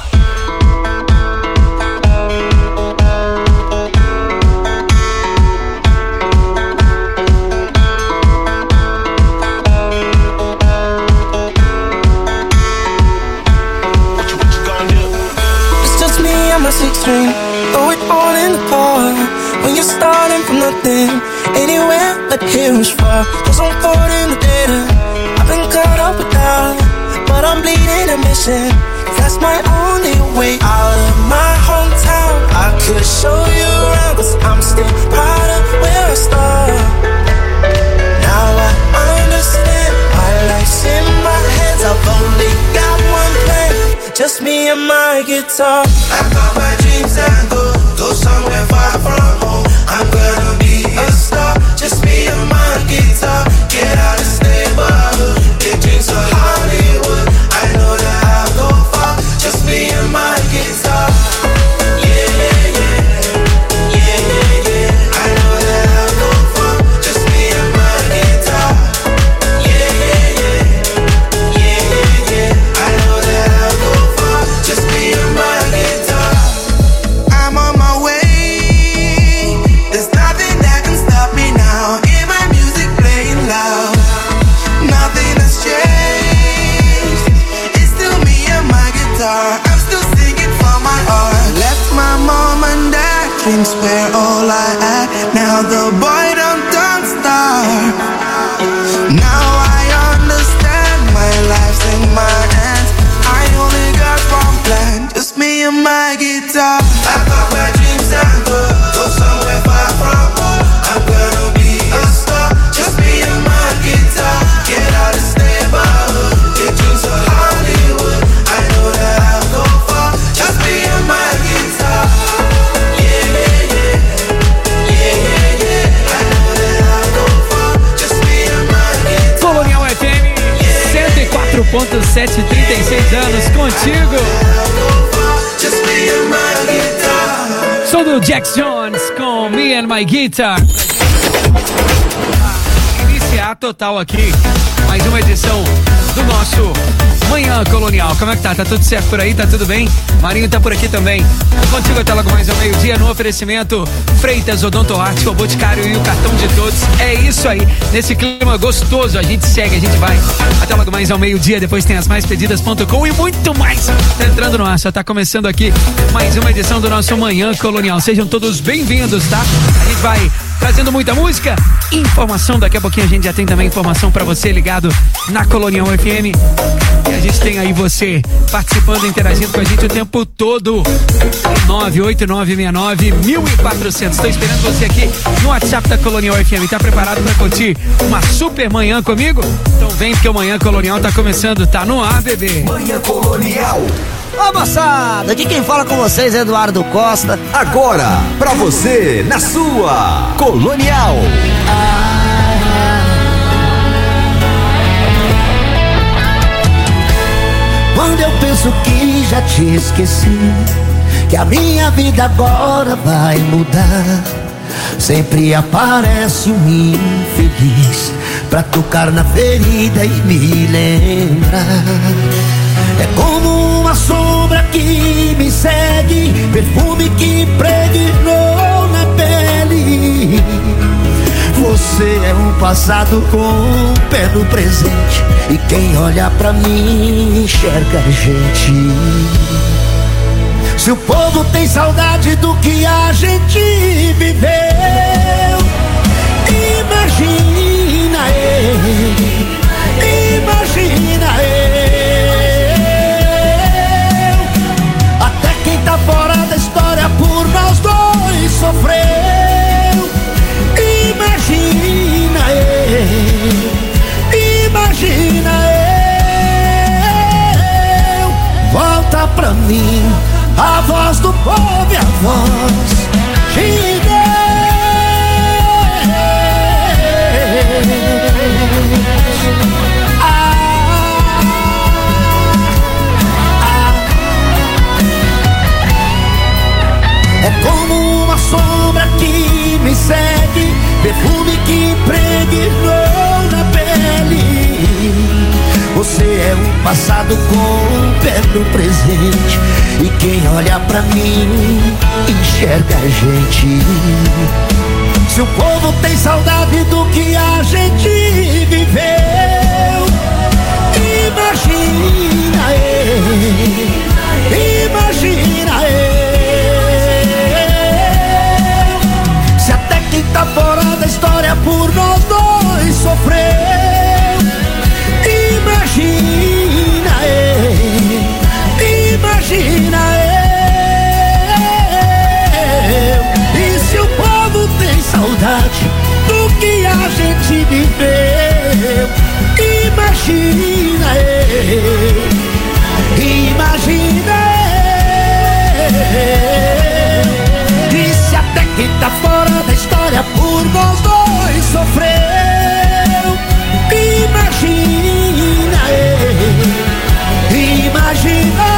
[SPEAKER 24] My sixth string, throw it all in the car. When you're starting from nothing, anywhere but here is far. Cause I'm caught in the data, I've been caught up with doubt, but I'm bleeding ambition. That's my only way out of my hometown. I could show you around, cause I'm still proud of where I started. Now I understand my life's in my hands. I've only got one plan, just me and my guitar. I got my dreams and go somewhere far from home. I'm gonna be a star, just me and my guitar. Get out of this neighborhood, big dreams for Hollywood. I know that I'll go far, just me and my guitar. Yeah, yeah, yeah, yeah, yeah, yeah. I know that I'll go far, just me and my guitar. Yeah, yeah, yeah, yeah, yeah, yeah. I know that I'll go far, just me and my guitar. I'm on my way,
[SPEAKER 8] 36 anos contigo. Sou do Jax Jones com Me and My Guitar. Iniciar total aqui, mais uma edição do nosso Manhã Colonial. Como é que tá? Tá tudo certo por aí? Tá tudo bem? Marinho tá por aqui também. Contigo até logo mais ao meio-dia no oferecimento Freitas Odontoarte, o Boticário e o cartão de todos. É isso aí. Nesse clima gostoso, a gente segue, a gente vai até logo mais ao meio-dia. Depois tem as maispedidas.com e muito mais. Tá entrando no ar, só tá começando aqui mais uma edição do nosso Manhã Colonial. Sejam todos bem-vindos, tá? A gente vai trazendo muita música, informação. Daqui a pouquinho a gente já tem também informação pra você ligado na Colonial FM. E a gente tem aí você participando, interagindo com a gente o tempo todo. 98969-1400. Estou esperando você aqui no WhatsApp da Colonial FM. Tá preparado pra curtir uma super manhã comigo? Então vem, porque o Manhã Colonial tá começando. Tá no ar, bebê.
[SPEAKER 9] Manhã Colonial. Ô moçada, aqui quem fala com vocês é Eduardo Costa.
[SPEAKER 16] Agora, pra você, na sua Colonial.
[SPEAKER 10] Quando eu penso que já te esqueci, que a minha vida agora vai mudar, sempre aparece um infeliz pra tocar na ferida e me lembrar. É como uma sombra que me segue, perfume que impregnou na pele. Você é um passado com um pé no presente, e quem olha pra mim enxerga a gente. Se o povo tem saudade do que a gente viveu, imagina eu, imagina eu. Até quem tá fora da história por nós dois sofreu. Imagina eu, imagina eu. Volta pra mim a voz do povo e a voz de Deus. É como uma sombra que me segue, perfume que impregnou na pele. Você é um passado com um pé no presente, e quem olha pra mim enxerga a gente. Se o povo tem saudade do que a gente viveu, imagina eu, imagina eu. Se até quem tá fora da história por nós dois sofreu, imagina eu, imagina eu. E se o povo tem saudade do que a gente viveu, imagina eu, imagina eu. E se até quem tá fora da história por nós dois sofreu, imagina eu, imagina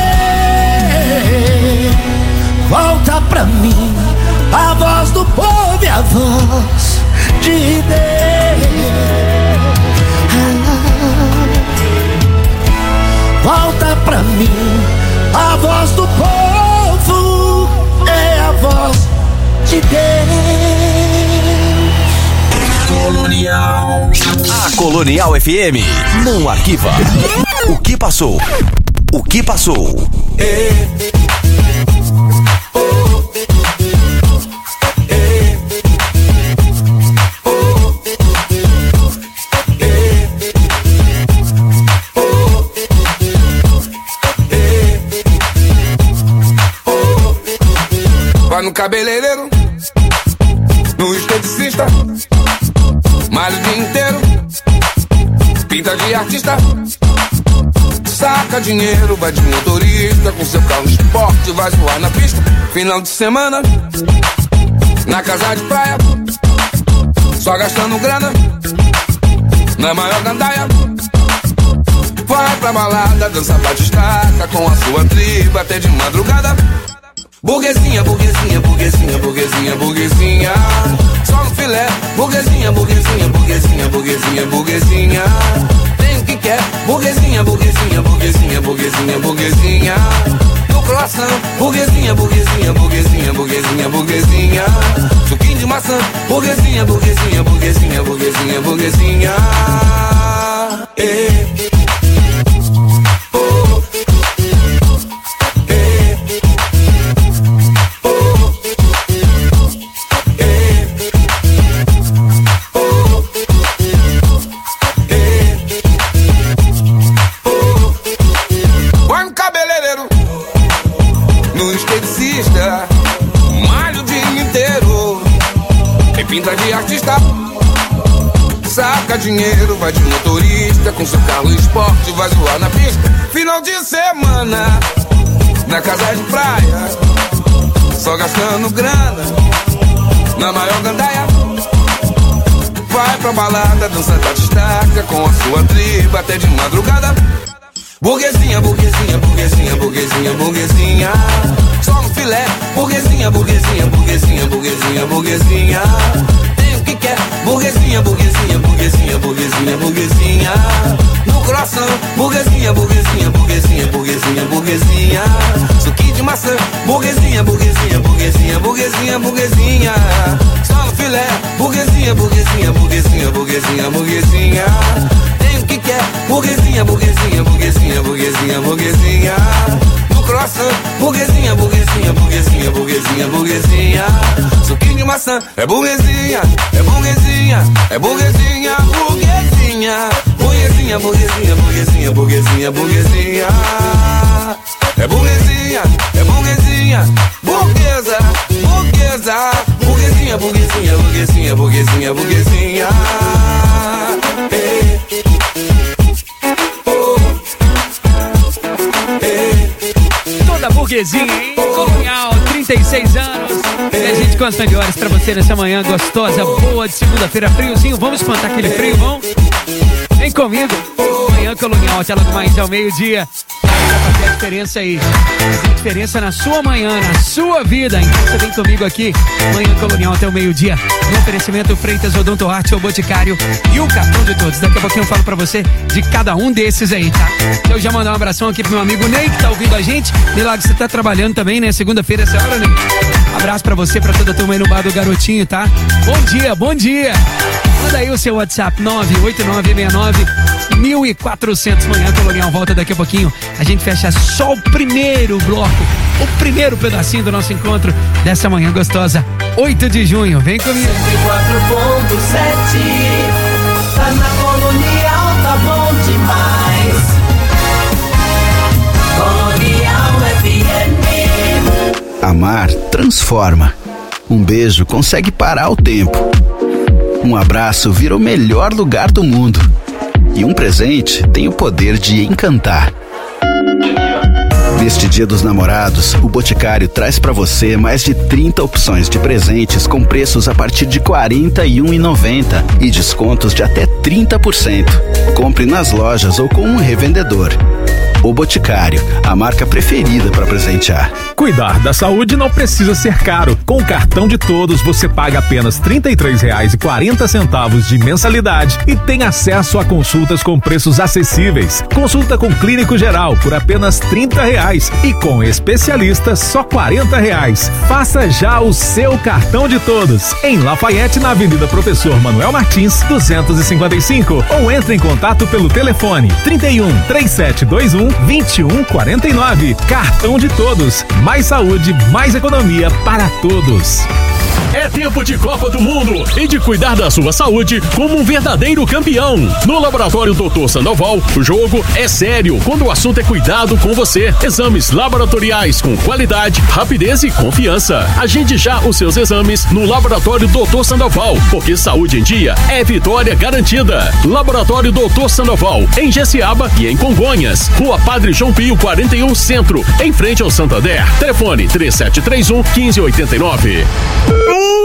[SPEAKER 10] eu. Volta pra mim a voz do povo e a voz de Deus. Volta pra mim a voz do povo, é a voz de Deus.
[SPEAKER 16] Colonial. A Colonial FM não arquiva. O que passou? O que passou?
[SPEAKER 11] Vai no cabeleireiro, no esteticista, malha o dia inteiro, pinta de artista, saca dinheiro, vai de motorista, com seu carro esporte, vai zoar na pista. Final de semana, na casa de praia, só gastando grana, na maior gandaia. Vai pra balada, dança pra destaca com a sua tribo até de madrugada. Burguesinha, burguesinha, burguesinha, burguesinha, burguesinha. Só no filé. Burguesinha, burguesinha, burguesinha, burguesinha, burguesinha. Tem o que quer. Burguesinha, burguesinha, burguesinha, burguesinha, burguesinha. No croissant. Burguesinha, burguesinha, burguesinha, burguesinha, burguesinha. Suquinho de maçã. Burguesinha, burguesinha, burguesinha, burguesinha, burguesinha. Malho o dia inteiro, tem pinta de artista. Saca dinheiro, vai de motorista com seu carro esporte, vai zoar na pista. Final de semana, na casa de praia, só gastando grana, na maior gandaia. Vai pra balada, dança pra destaca com a sua tribo até de madrugada. Burguesinha, burguesinha, burguesinha, burguesinha, burguesinha. Só no filé. Burguesinha, burguesinha, burguesinha, burguesinha, burguesinha. Tem o que quer. Burguesinha, burguesinha, burguesinha, burguesinha, burguesinha. No croissant. Burguesinha, burguesinha, burguesinha, burguesinha, burguesinha. Suquinho de maçã. Burguesinha, burguesinha, burguesinha, burguesinha, burguesinha. Só no filé. Burguesinha, burguesinha, burguesinha, burguesinha, burguesinha. Tem o que quer. Burguesinha, burguesinha, burguesinha, burguesinha, burguesinha. No croissant. Burguesinha, burguesinha, burguesinha, burguesinha, burguesinha. Suquinho de maçã. É burguesinha, é burguesinha, é burguesinha, burguesinha. Burguesinha, burguesinha, burguesinha, burguesinha, burguesinha. É burguesinha, é burguesinha, burguesa, burguesa. Burguesinha, burguesinha, burguesinha, burguesinha, burguesinha.
[SPEAKER 8] Toda burguesinha, hein? Colonial, 36 anos. E a gente conta de horas pra você nessa manhã gostosa, boa de segunda-feira, friozinho. Vamos espantar aquele frio, vamos? Vem comigo. Manhã Colonial, até logo mais ao meio-dia. Vai fazer a diferença aí. Fazer a diferença na sua manhã, na sua vida. Então você vem comigo aqui. Manhã Colonial até o meio-dia. No oferecimento Freitas Odonto Arte, o Boticário e o cartão de todos. Daqui a pouquinho eu falo pra você de cada um desses aí, tá? Eu já mandar um abração aqui pro meu amigo Ney, que tá ouvindo a gente. Milagre, você tá trabalhando também, né? Segunda-feira, essa hora, Ney? Abraço pra você, pra toda a turma aí no bar do Garotinho, tá? Bom dia, bom dia! Manda aí o seu WhatsApp, 98969-1400. Manhã Colonial volta daqui a pouquinho. A gente fecha só o primeiro bloco, o primeiro pedacinho do nosso encontro dessa manhã gostosa, 8 de junho. Vem comigo.
[SPEAKER 20] 104.7 tá na Colonial, tá bom demais. Colonial FM.
[SPEAKER 6] Amar transforma. Um beijo consegue parar o tempo. Um abraço vira o melhor lugar do mundo. E um presente tem o poder de encantar. Neste Dia dos Namorados, o Boticário traz para você mais de 30 opções de presentes com preços a partir de R$ 41,90 e descontos de até 30%. Compre nas lojas ou com um revendedor. O Boticário, a marca preferida para presentear.
[SPEAKER 3] Cuidar da saúde não precisa ser caro. Com o cartão de todos, você paga apenas R$ 33,40 de mensalidade e tem acesso a consultas com preços acessíveis. Consulta com clínico geral por apenas R$ 30 e com especialista só R$ 40. Faça já o seu cartão de todos. Em Lafayette, na Avenida Professor Manuel Martins, 255. Ou entre em contato pelo telefone 31 3721 2149. Cartão de todos. Mais saúde, mais economia para todos.
[SPEAKER 17] É tempo de Copa do Mundo e de cuidar da sua saúde como um verdadeiro campeão. No Laboratório Dr. Sandoval, o jogo é sério quando o assunto é cuidado com você. Exames laboratoriais com qualidade, rapidez e confiança. Agende já os seus exames no Laboratório Dr. Sandoval, porque saúde em dia é vitória garantida. Laboratório Dr. Sandoval, em Jessiaba e em Congonhas. Rua Padre João Pio 41 Centro, em frente ao Santander. Telefone 3731 1589.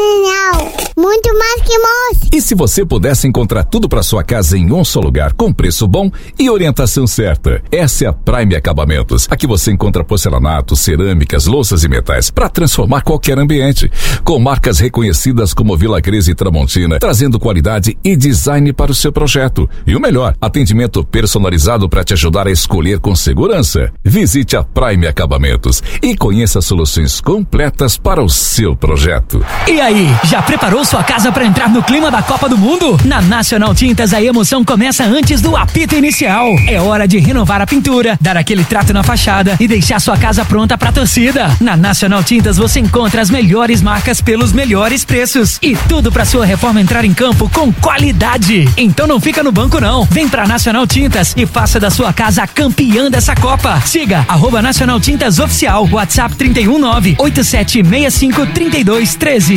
[SPEAKER 19] Colonial, muito mais que música.
[SPEAKER 2] E se você pudesse encontrar tudo para sua casa em um só lugar, com preço bom e orientação certa? Essa é a Prime Acabamentos. Aqui você encontra porcelanato, cerâmicas, louças e metais para transformar qualquer ambiente. Com marcas reconhecidas como Vila Cris e Tramontina, trazendo qualidade e design para o seu projeto. E o melhor, atendimento personalizado para te ajudar a escolher com segurança. Visite a Prime Acabamentos e conheça soluções completas para o seu projeto.
[SPEAKER 4] E aí, já preparou sua casa para entrar no clima da Copa do Mundo? Na Nacional Tintas, a emoção começa antes do apito inicial. É hora de renovar a pintura, dar aquele trato na fachada e deixar sua casa pronta pra torcida. Na Nacional Tintas você encontra as melhores marcas pelos melhores preços e tudo pra sua reforma entrar em campo com qualidade. Então não fica no banco não. Vem pra Nacional Tintas e faça da sua casa a campeã dessa Copa. Siga @Nacional Tintas Oficial. WhatsApp 319-8765-3213.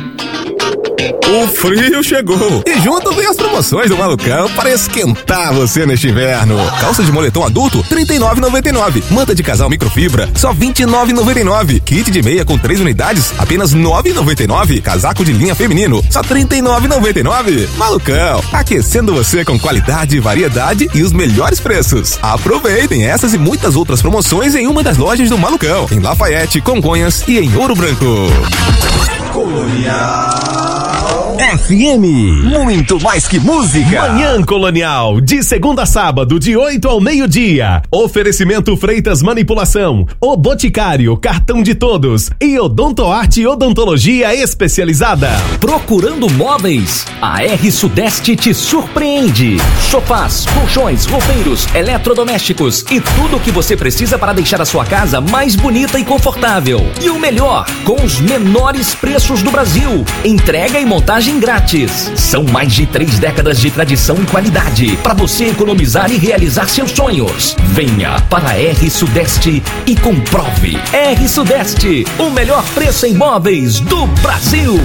[SPEAKER 12] O frio chegou e junto vem as promoções do Malucão para esquentar você neste inverno. Calça de moletom adulto, R$ 39,99. Manta de casal microfibra, só R$ 29,99. Kit de meia com 3 unidades, apenas R$ 9,99. Casaco de linha feminino, só R$ 39,99. Malucão, aquecendo você com qualidade, variedade e os melhores preços. Aproveitem essas e muitas outras promoções em uma das lojas do Malucão, em Lafayette, Congonhas e em Ouro Branco.
[SPEAKER 3] Colonial FM, muito mais que música. Manhã Colonial, de segunda a sábado, de 8 ao meio-dia. Oferecimento Freitas Manipulação, O Boticário, Cartão de Todos e Odontoarte Odontologia Especializada.
[SPEAKER 14] Procurando móveis? A R Sudeste te surpreende. Sofás, colchões, roupeiros, eletrodomésticos e tudo o que você precisa para deixar a sua casa mais bonita e confortável. E o melhor, com os menores preços do Brasil. Entrega e montagem grátis. São mais de 3 décadas de tradição e qualidade para você economizar e realizar seus sonhos. Venha para a R Sudeste e comprove. R Sudeste, o melhor preço em móveis do Brasil.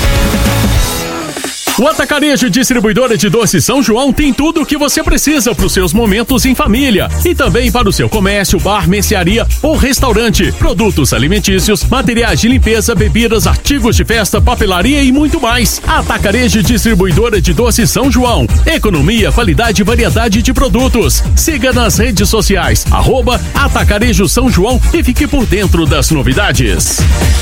[SPEAKER 17] O Atacarejo Distribuidora de Doces São João tem tudo o que você precisa para os seus momentos em família e também para o seu comércio, bar, mercearia ou restaurante. Produtos alimentícios, materiais de limpeza, bebidas, artigos de festa, papelaria e muito mais. Atacarejo Distribuidora de Doces São João. Economia, qualidade e variedade de produtos. Siga nas redes sociais @Atacarejo São João e fique por dentro das novidades.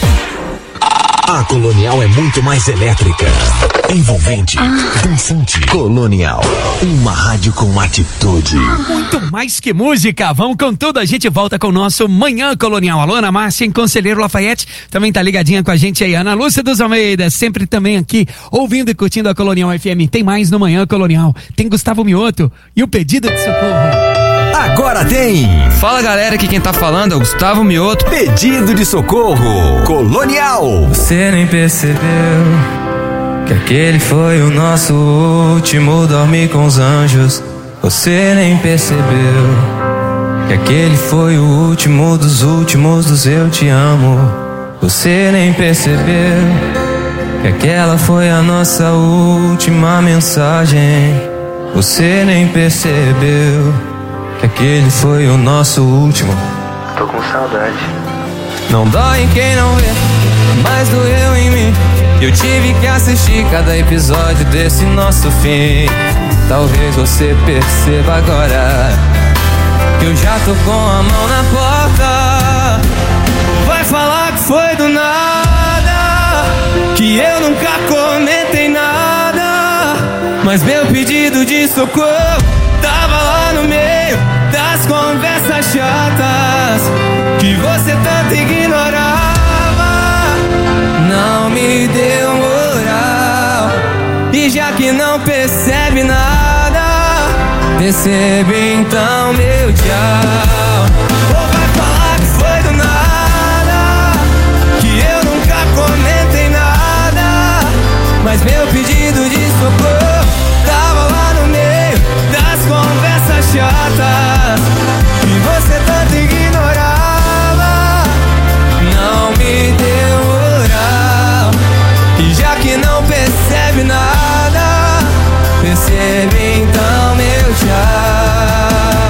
[SPEAKER 3] A Colonial é muito mais elétrica, envolvente, dançante. Colonial, uma rádio com atitude.
[SPEAKER 8] Muito mais que música, vamos com tudo, a gente volta com o nosso Manhã Colonial. Alô, Ana Márcia, em Conselheiro Lafayette, também tá ligadinha com a gente aí, Ana Lúcia dos Almeida, sempre também aqui, ouvindo e curtindo a Colonial FM. Tem mais no Manhã Colonial, tem Gustavo Mioto e o pedido de socorro.
[SPEAKER 3] Agora tem!
[SPEAKER 15] Fala galera, aqui quem tá falando é o Gustavo Mioto.
[SPEAKER 3] Pedido de socorro, Colonial.
[SPEAKER 25] Você nem percebeu que aquele foi o nosso último dormir com os anjos. Você nem percebeu que aquele foi o último dos eu te amo. Você nem percebeu que aquela foi a nossa última mensagem. Você nem percebeu que aquele foi o nosso último. Tô com saudade. Não dói em quem não vê, mas doeu em mim. Eu tive que assistir cada episódio desse nosso fim. Talvez você perceba agora que eu já tô com a mão na porta. Vai falar que foi do nada, que eu nunca comentei nada, mas meu pedido de socorro tava lá no meio das conversas chatas que você tanto ignorava. Não me deu moral, e já que não percebe nada, percebe então meu tchau. Ou vai falar que foi do nada, que eu nunca comentei nada, mas meu pedido de socorro tava lá no meio das conversas chatas que você tanto ignorava. Não me deu moral, e já que não percebe nada, percebe então meu tchau.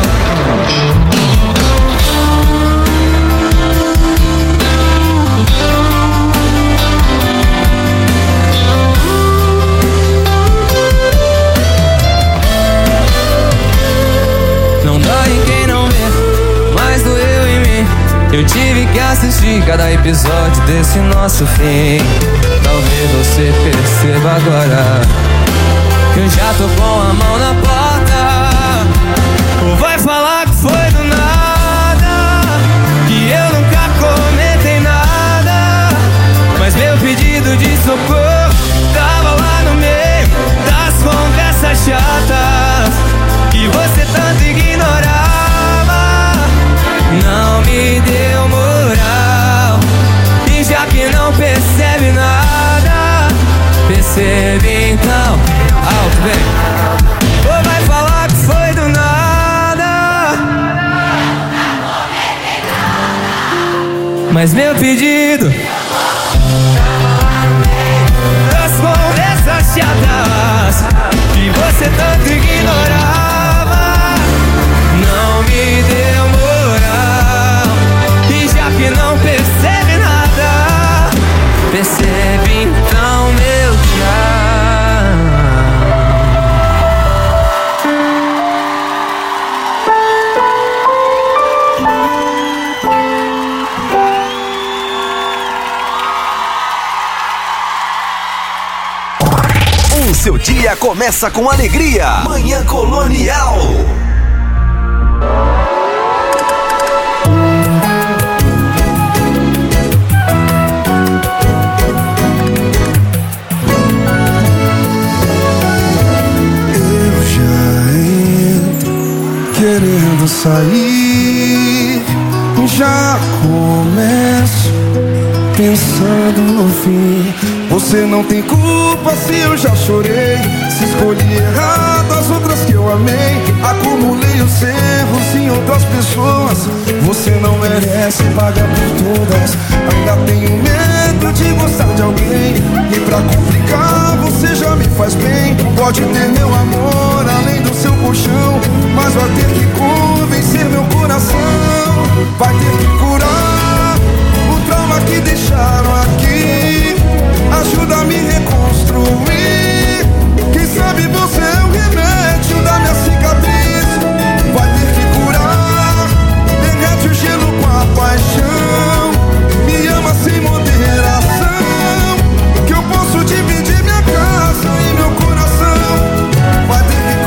[SPEAKER 25] Eu tive que assistir cada episódio desse nosso fim. Talvez você perceba agora que eu já tô com a mão na porta. Ou vai falar que foi do nada, que eu nunca comentei nada, mas meu pedido de socorro tava lá no meio das conversas chatas que você tanto ignorava. Não me deu moral, e já que não percebe nada, percebe então. Alto, vem. Ou vai falar que foi do nada, mas meu pedido das conversas chatas que você tanto ignorava não me deu moral, e já que não percebe nada, percebe então meu tchau.
[SPEAKER 16] O seu dia começa com alegria. Manhã Colonial.
[SPEAKER 24] Eu já entro querendo sair, já começo pensando no fim. Você não tem culpa se eu já chorei, se escolhi errado as outras que eu amei, acumulei os erros em outras pessoas. Você não merece pagar por todas. Ainda tenho medo de gostar de alguém, e pra complicar você já me faz bem. Pode ter meu amor além do seu colchão, mas vai ter que convencer meu coração. Vai ter que curar o trauma que deixaram aqui. Ajuda a me reconstruir. Quem sabe você é o remédio da minha cicatriz. Vai ter que curar. Derrete o gelo com a paixão. Me ama sem moderação, que eu posso dividir minha casa e meu coração. Vai ter que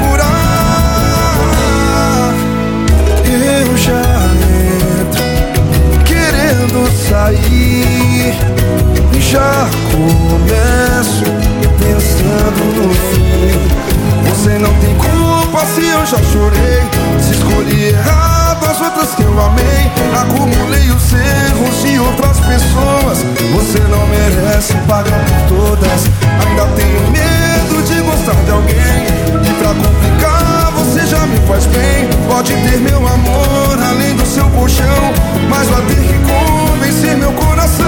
[SPEAKER 24] curar. Eu já entro querendo sair, já começo pensando no fim. Você não tem culpa se eu já chorei, se escolhi errado as outras que eu amei, acumulei os erros de outras pessoas. Você não merece pagar por todas. Ainda tenho medo de gostar de alguém, e pra complicar você já me faz bem. Pode ter meu amor além do seu colchão, mas vai ter que convencer meu coração.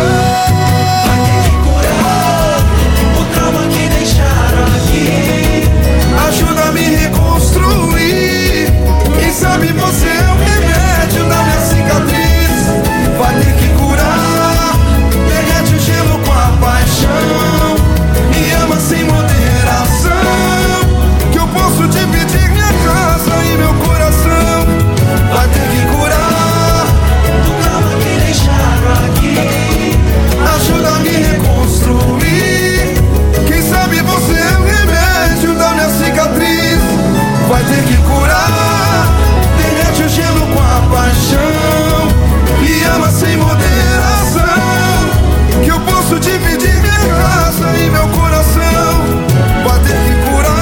[SPEAKER 24] Que deixaram aqui. Ajuda a me reconstruir. Quem sabe você é o remédio da minha cicatriz. Vai ter que curar. Derrete o gelo com a paixão. Me ama sem moderação, que eu posso dividir minha casa e meu coração. Vai ter que curar o trauma que deixaram aqui. Ajuda a me reconstruir. Quem sabe você é o remédio da minha cicatriz. Vai ter que curar. Derrete o gelo com a paixão. Me ama sem moderação, que eu posso dividir minha casa e meu coração. Vai ter que curar.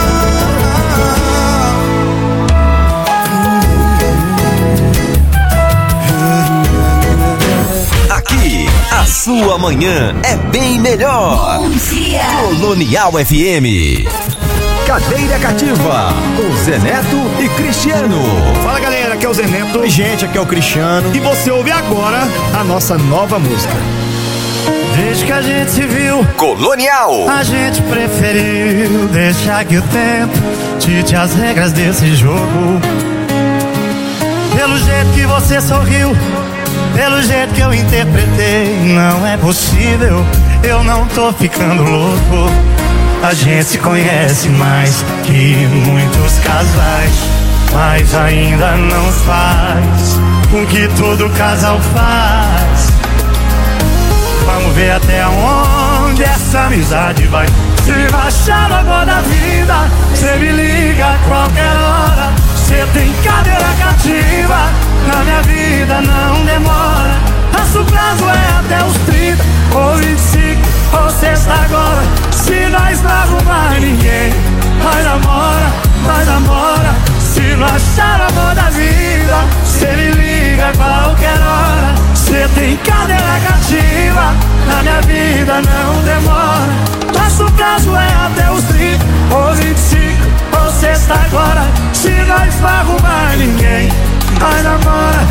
[SPEAKER 16] Aqui, a sua manhã é bem melhor.
[SPEAKER 1] Bom dia.
[SPEAKER 16] Colonial FM. Cadeira Cativa, com Zé Neto e Cristiano.
[SPEAKER 5] Fala galera, aqui é o Zé Neto. E gente, aqui é o Cristiano. E você ouve agora a nossa nova música.
[SPEAKER 7] Desde que a gente se viu,
[SPEAKER 16] Colonial,
[SPEAKER 7] a gente preferiu deixar que o tempo dite as regras desse jogo. Pelo jeito que você sorriu, pelo jeito que eu interpretei, não é possível, eu não tô ficando louco. A gente se conhece mais que muitos casais. mas ainda não faz o que todo casal faz. Vamos ver até onde essa amizade vai. Se baixar no amor da vida, cê me liga a qualquer hora. Cê tem cadeira cativa, na minha vida não demora. Nosso prazo é até os 30 ou 25 ou sexta agora. Se nós não arrumar ninguém, nós namora. Se não achar o amor da vida, cê me liga a qualquer hora. Cê tem cadeira cativa, na minha vida não demora. Nosso prazo é até os 30 ou 25 ou sexta agora. Se nós não arrumar ninguém, nós namora.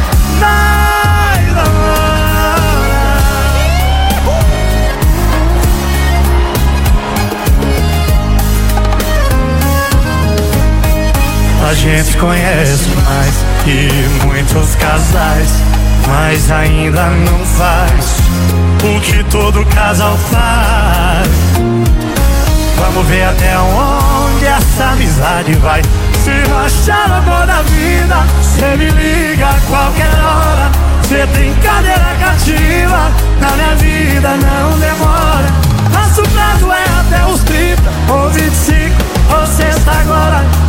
[SPEAKER 7] A gente conhece mais que muitos casais, mas ainda não faz o que todo casal faz. Vamos ver até onde essa amizade vai. Se não achar o amor da vida, cê me liga a qualquer hora. Cê tem cadeira cativa, na minha vida não demora. Nosso prazo é até os 30 ou 25 ou sexta agora.